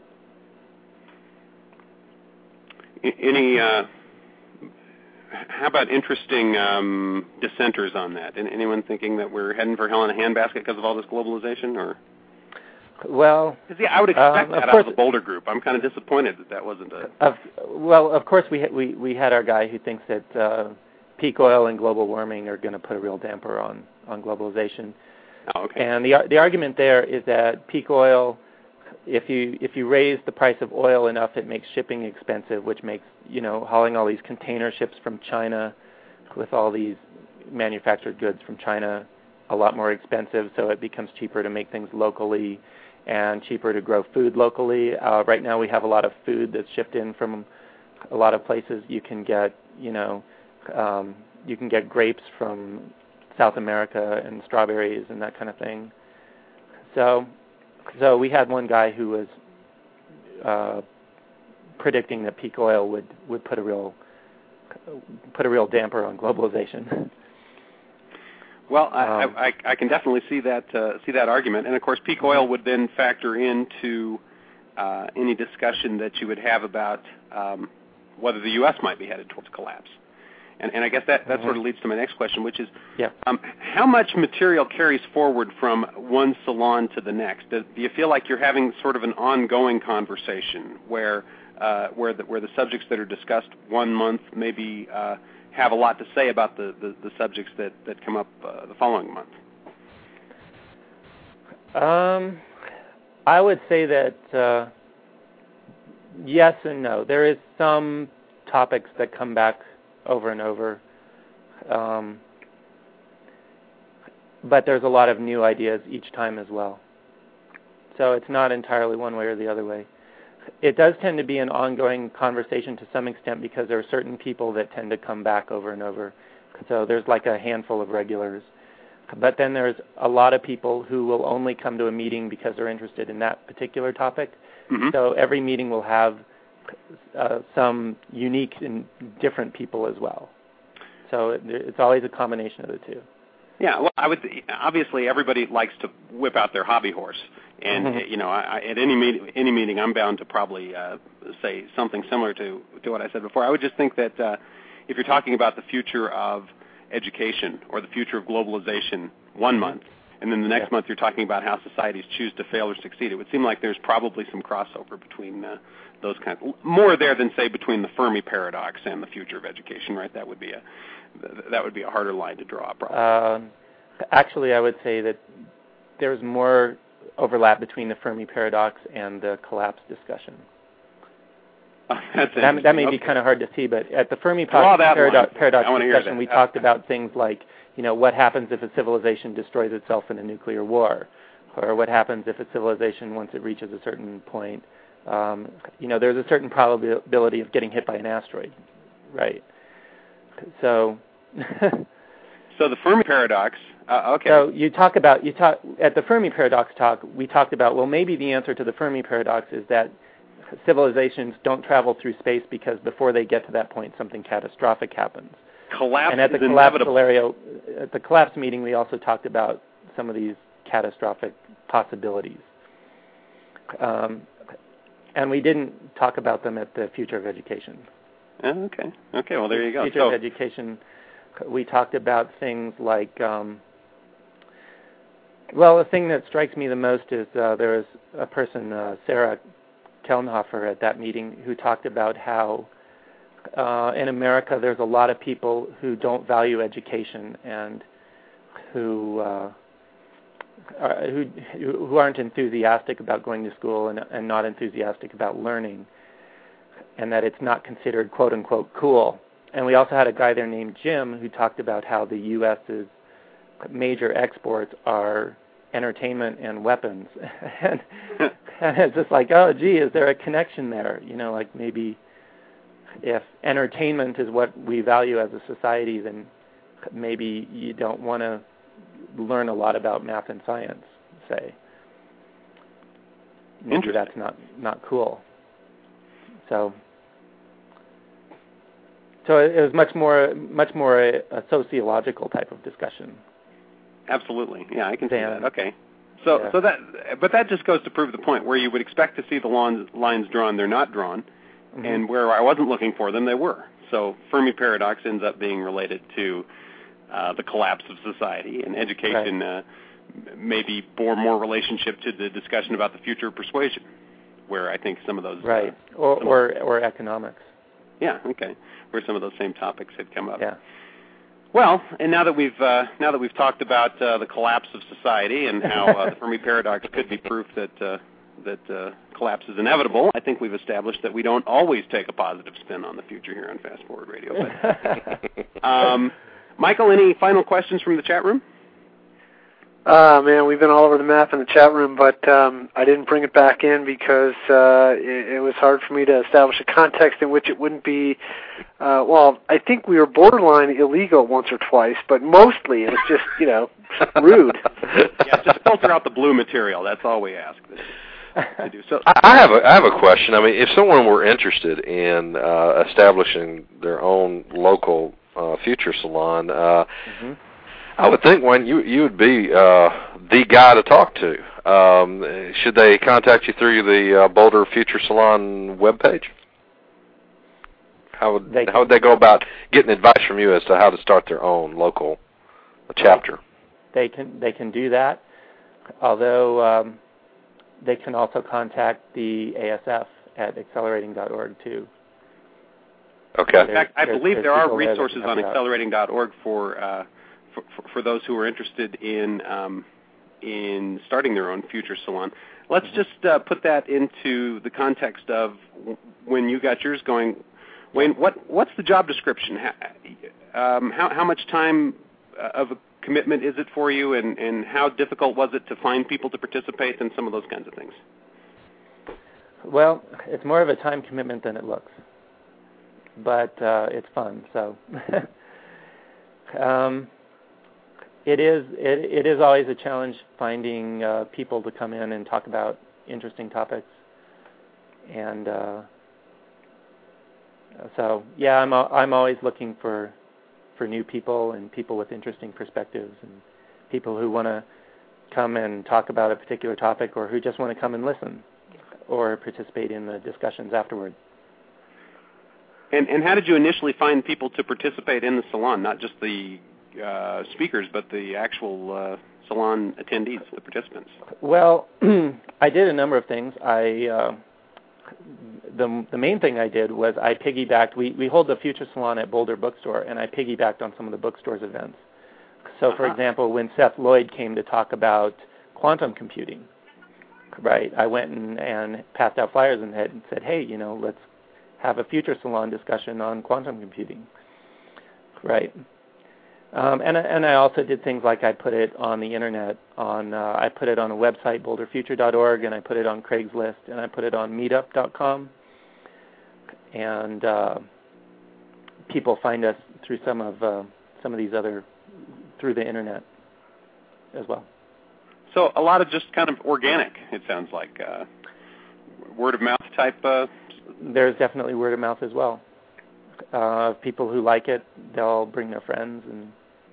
[SPEAKER 2] Any, uh, how about interesting um, dissenters on that? Anyone thinking that we're heading for hell in a handbasket because of all this globalization, or?
[SPEAKER 5] Well,
[SPEAKER 2] yeah, I would expect
[SPEAKER 5] um,
[SPEAKER 2] that
[SPEAKER 5] course,
[SPEAKER 2] out of the Boulder Group. I'm kind of disappointed that that wasn't a.
[SPEAKER 5] Of, well, of course, we ha- we we had our guy who thinks that uh, peak oil and global warming are going to put a real damper on, on globalization.
[SPEAKER 2] Oh, okay.
[SPEAKER 5] And the the argument there is that peak oil, if you if you raise the price of oil enough, it makes shipping expensive, which makes you know hauling all these container ships from China with all these manufactured goods from China a lot more expensive. So it becomes cheaper to make things locally and cheaper to grow food locally. Uh, right now we have a lot of food that's shipped in from a lot of places. You can get, you know, um, you can get grapes from South America and strawberries and that kind of thing. So, so we had one guy who was uh, predicting that peak oil would, would put a real put a real damper on globalization.
[SPEAKER 2] Well, I,
[SPEAKER 5] um,
[SPEAKER 2] I, I can definitely see that uh, see that argument, and of course, peak oil would then factor into uh, any discussion that you would have about um, whether the U S might be headed towards collapse. And, and I guess that, that
[SPEAKER 5] mm-hmm.
[SPEAKER 2] sort of leads to my next question, which is,
[SPEAKER 5] yeah.
[SPEAKER 2] um, how much material carries forward from one salon to the next? Do, do you feel like you're having sort of an ongoing conversation where uh, where the, where the subjects that are discussed one month maybe uh, have a lot to say about the, the, the subjects that, that come up uh, the following month?
[SPEAKER 5] Um, I would say that uh, yes and no. There is some topics that come back over and over, um, but there's a lot of new ideas each time as well. So it's not entirely one way or the other way. It does tend to be an ongoing conversation to some extent because there are certain people that tend to come back over and over. So there's like a handful of regulars. But then there's a lot of people who will only come to a meeting because they're interested in that particular topic.
[SPEAKER 2] Mm-hmm.
[SPEAKER 5] So every meeting will have uh, some unique and different people as well. So it, it's always a combination of the two.
[SPEAKER 2] Yeah, well, I would obviously everybody likes to whip out their hobby horse, and
[SPEAKER 5] mm-hmm.
[SPEAKER 2] you know, I, at any meeting, any meeting, I'm bound to probably uh, say something similar to to what I said before. I would just think that uh, if you're talking about the future of education or the future of globalization one month, and then the next
[SPEAKER 5] yeah.
[SPEAKER 2] month you're talking about how societies choose to fail or succeed, it would seem like there's probably some crossover between uh, those kinds. More there than say between the Fermi paradox and the future of education, right? That would be a that would be a harder line to draw, probably.
[SPEAKER 5] Um, actually, I would say that there's more overlap between the Fermi paradox and the collapse discussion.
[SPEAKER 2] Oh, that's
[SPEAKER 5] that, that may
[SPEAKER 2] okay.
[SPEAKER 5] be kind of hard to see, but at the Fermi
[SPEAKER 2] Draw that
[SPEAKER 5] paradox,
[SPEAKER 2] line.
[SPEAKER 5] paradox discussion,
[SPEAKER 2] that.
[SPEAKER 5] we talked about things like, you know, what happens if a civilization destroys itself in a nuclear war, or what happens if a civilization, once it reaches a certain point, um, you know, there's a certain probability of getting hit by an asteroid, right? So,
[SPEAKER 2] so the Fermi paradox. Uh, okay.
[SPEAKER 5] So you talk about you talk at the Fermi paradox talk. We talked about well, maybe the answer to the Fermi paradox is that civilizations don't travel through space because before they get to that point, something catastrophic happens.
[SPEAKER 2] Collapse
[SPEAKER 5] and at the
[SPEAKER 2] is
[SPEAKER 5] collapse
[SPEAKER 2] inevitable.
[SPEAKER 5] scenario, at the collapse meeting, we also talked about some of these catastrophic possibilities. Um, and we didn't talk about them at the Future of Education.
[SPEAKER 2] Oh, okay. Okay. Well, there you go.
[SPEAKER 5] Future
[SPEAKER 2] so,
[SPEAKER 5] of Education, we talked about things like, um, well, the thing that strikes me the most is uh, there was a person, uh, Sarah Kellenhofer, at that meeting who talked about how uh, in America there's a lot of people who don't value education and who uh, are, who who aren't enthusiastic about going to school and, and not enthusiastic about learning, and that it's not considered quote-unquote cool. And we also had a guy there named Jim who talked about how the U S's major exports are entertainment and weapons. and, and it's just like, oh, gee, is there a connection there? You know, like maybe if entertainment is what we value as a society, then maybe you don't want to learn a lot about math and science, say. Maybe that's not, not cool. So... So it was much more, much more a, a sociological type of discussion.
[SPEAKER 2] Absolutely, yeah, I can see
[SPEAKER 5] Than,
[SPEAKER 2] that. Okay, so
[SPEAKER 5] yeah.
[SPEAKER 2] so that, but that just goes to prove the point where you would expect to see the lines, lines drawn, they're not drawn, mm-hmm. and where I wasn't looking for them, they were. So Fermi paradox ends up being related to uh, the collapse of society, and education
[SPEAKER 5] right.
[SPEAKER 2] uh, maybe bore more relationship to the discussion about the future of persuasion, where I think some of those
[SPEAKER 5] right
[SPEAKER 2] uh,
[SPEAKER 5] or or, or economics.
[SPEAKER 2] Yeah, okay, where some of those same topics had come up.
[SPEAKER 5] Yeah.
[SPEAKER 2] Well, and now that we've uh, now that we've talked about uh, the collapse of society and how uh, the Fermi paradox could be proof that uh, that uh, collapse is inevitable, I think we've established that we don't always take a positive spin on the future here on Fast Forward Radio. But, um, Michael, any final questions from the chat room?
[SPEAKER 4] Uh, man, we've been all over the map in the chat room, but um, I didn't bring it back in because uh, it, it was hard for me to establish a context in which it wouldn't be, uh, well, I think we were borderline illegal once or twice, but mostly it was just, you know, rude.
[SPEAKER 2] Yeah, just filter out the blue material. That's all we ask. To do. So,
[SPEAKER 3] I have a I have a question. I mean, if someone were interested in uh, establishing their own local uh, future salon, uh, mm-hmm. I would think, Wayne, you you would be uh, the guy to talk to. Um, should they contact you through the uh, Boulder Future Salon webpage? How would they how would they go about getting advice from you as to how to start their own local chapter?
[SPEAKER 5] They can they can do that, although um, they can also contact the A S F at accelerating dot org too.
[SPEAKER 3] Okay.
[SPEAKER 2] In fact, I believe there are resources on accelerating dot org for. Uh, For, for those who are interested in um, in starting their own future salon. Let's mm-hmm. just uh, put that into the context of w- when you got yours going. Wayne, what what's the job description? How um, how, how much time of a commitment is it for you, and, and how difficult was it to find people to participate and some of those kinds of things?
[SPEAKER 5] Well, it's more of a time commitment than it looks, but uh, it's fun. So. um, It is it, it is always a challenge finding uh, people to come in and talk about interesting topics, and uh, so yeah, I'm I'm always looking for for new people and people with interesting perspectives and people who want to come and talk about a particular topic or who just want to come and listen or participate in the discussions afterward.
[SPEAKER 2] And and how did you initially find people to participate in the salon, not just the Uh, speakers, but the actual uh, salon attendees, the participants?
[SPEAKER 5] Well, I did a number of things. I uh, the the main thing I did was I piggybacked. We we hold the Future Salon at Boulder Bookstore, and I piggybacked on some of the bookstore's events. So, uh-huh. for example, when Seth Lloyd came to talk about quantum computing, right? I went and, and passed out flyers and had said, "Hey, you know, let's have a Future Salon discussion on quantum computing," right? Um, and, and I also did things like I put it on the internet. On uh, I put it on a website, boulder future dot org, and I put it on Craigslist, and I put it on meetup dot com. And uh, people find us through some of uh, some of these other through the internet as well.
[SPEAKER 2] So a lot of just kind of organic. It sounds like uh, word of mouth type. Uh...
[SPEAKER 5] There's definitely word of mouth as well. Uh, people who like it, they'll bring their friends and.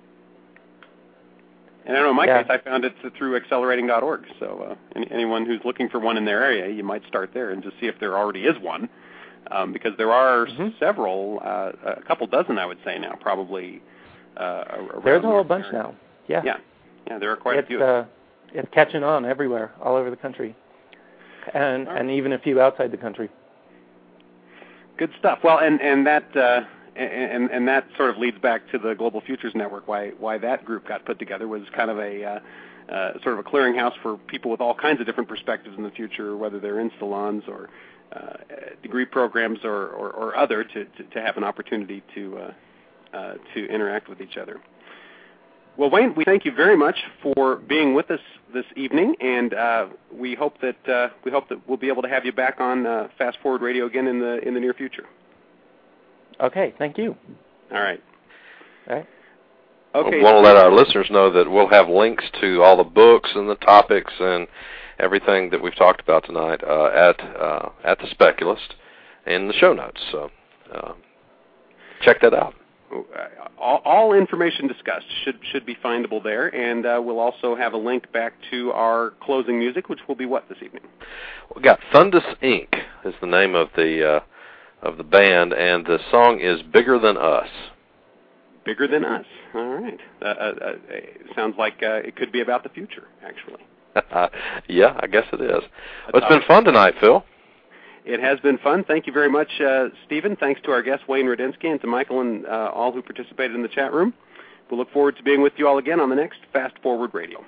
[SPEAKER 2] And I know in my
[SPEAKER 5] yeah.
[SPEAKER 2] case, I found it through accelerating dot org. So uh, any, anyone who's looking for one in their area, you might start there and just see if there already is one, um, because there are mm-hmm. several, uh, a couple dozen, I would say now, probably. Uh,
[SPEAKER 5] There's a whole bunch
[SPEAKER 2] area.
[SPEAKER 5] now. Yeah.
[SPEAKER 2] Yeah. Yeah. There are quite
[SPEAKER 5] it's,
[SPEAKER 2] a few.
[SPEAKER 5] Uh, it's catching on everywhere, all over the country, and right. and even a few outside the country.
[SPEAKER 2] Good stuff. Well, and and that. Uh, And, and that sort of leads back to the Global Futures Network. Why why that group got put together was kind of a uh, uh, sort of a clearinghouse for people with all kinds of different perspectives in the future, whether they're in salons or uh, degree programs or, or, or other, to, to, to have an opportunity to uh, uh, to interact with each other. Well, Wayne, we thank you very much for being with us this evening, and uh, we hope that uh, we hope that we'll be able to have you back on uh, Fast Forward Radio again in the in the near future.
[SPEAKER 5] Okay, thank you.
[SPEAKER 2] All right.
[SPEAKER 5] All right.
[SPEAKER 2] Okay.
[SPEAKER 3] We want to let our listeners know that we'll have links to all the books and the topics and everything that we've talked about tonight uh, at uh, at The Speculist in the show notes. So uh, check that out.
[SPEAKER 2] All, all information discussed should should be findable there, and uh, we'll also have a link back to our closing music, which will be what this evening?
[SPEAKER 3] We got Thundus Incorporated is the name of the uh, of the band, and the song is Bigger Than Us.
[SPEAKER 2] Bigger than us. All right. Uh, uh, uh, sounds like uh, it could be about the future, actually.
[SPEAKER 3] Yeah, I guess it is. Well, it's been fun tonight, Phil.
[SPEAKER 2] It has been fun. Thank you very much, uh, Stephen. Thanks to our guest, Wayne Rudinsky, and to Michael and uh, all who participated in the chat room. We'll look forward to being with you all again on the next Fast Forward Radio.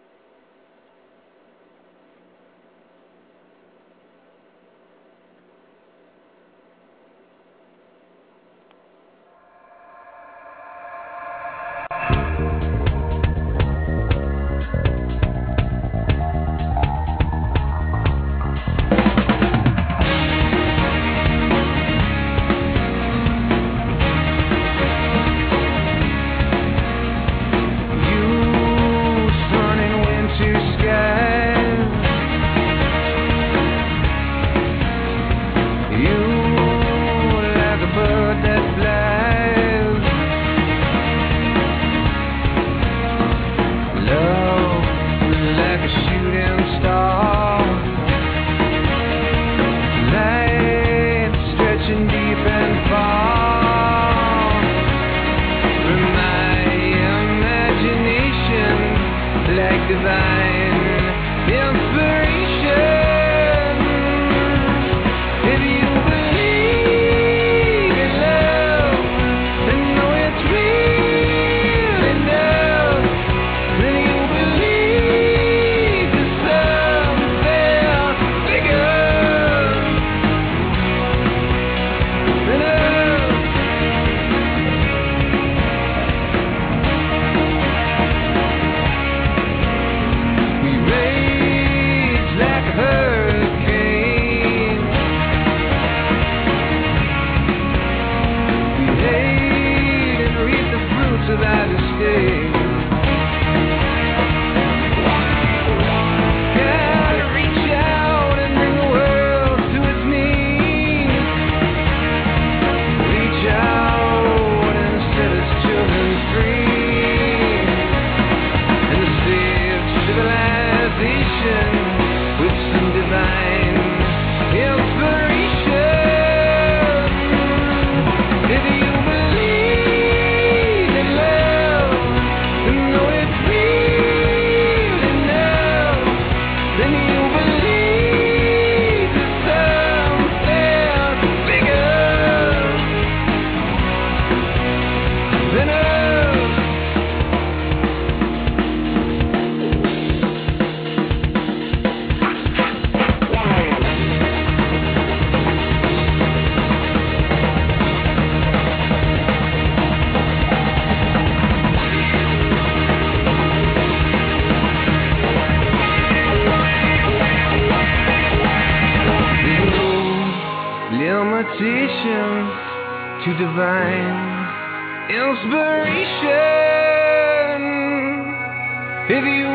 [SPEAKER 6] To divine inspiration, if you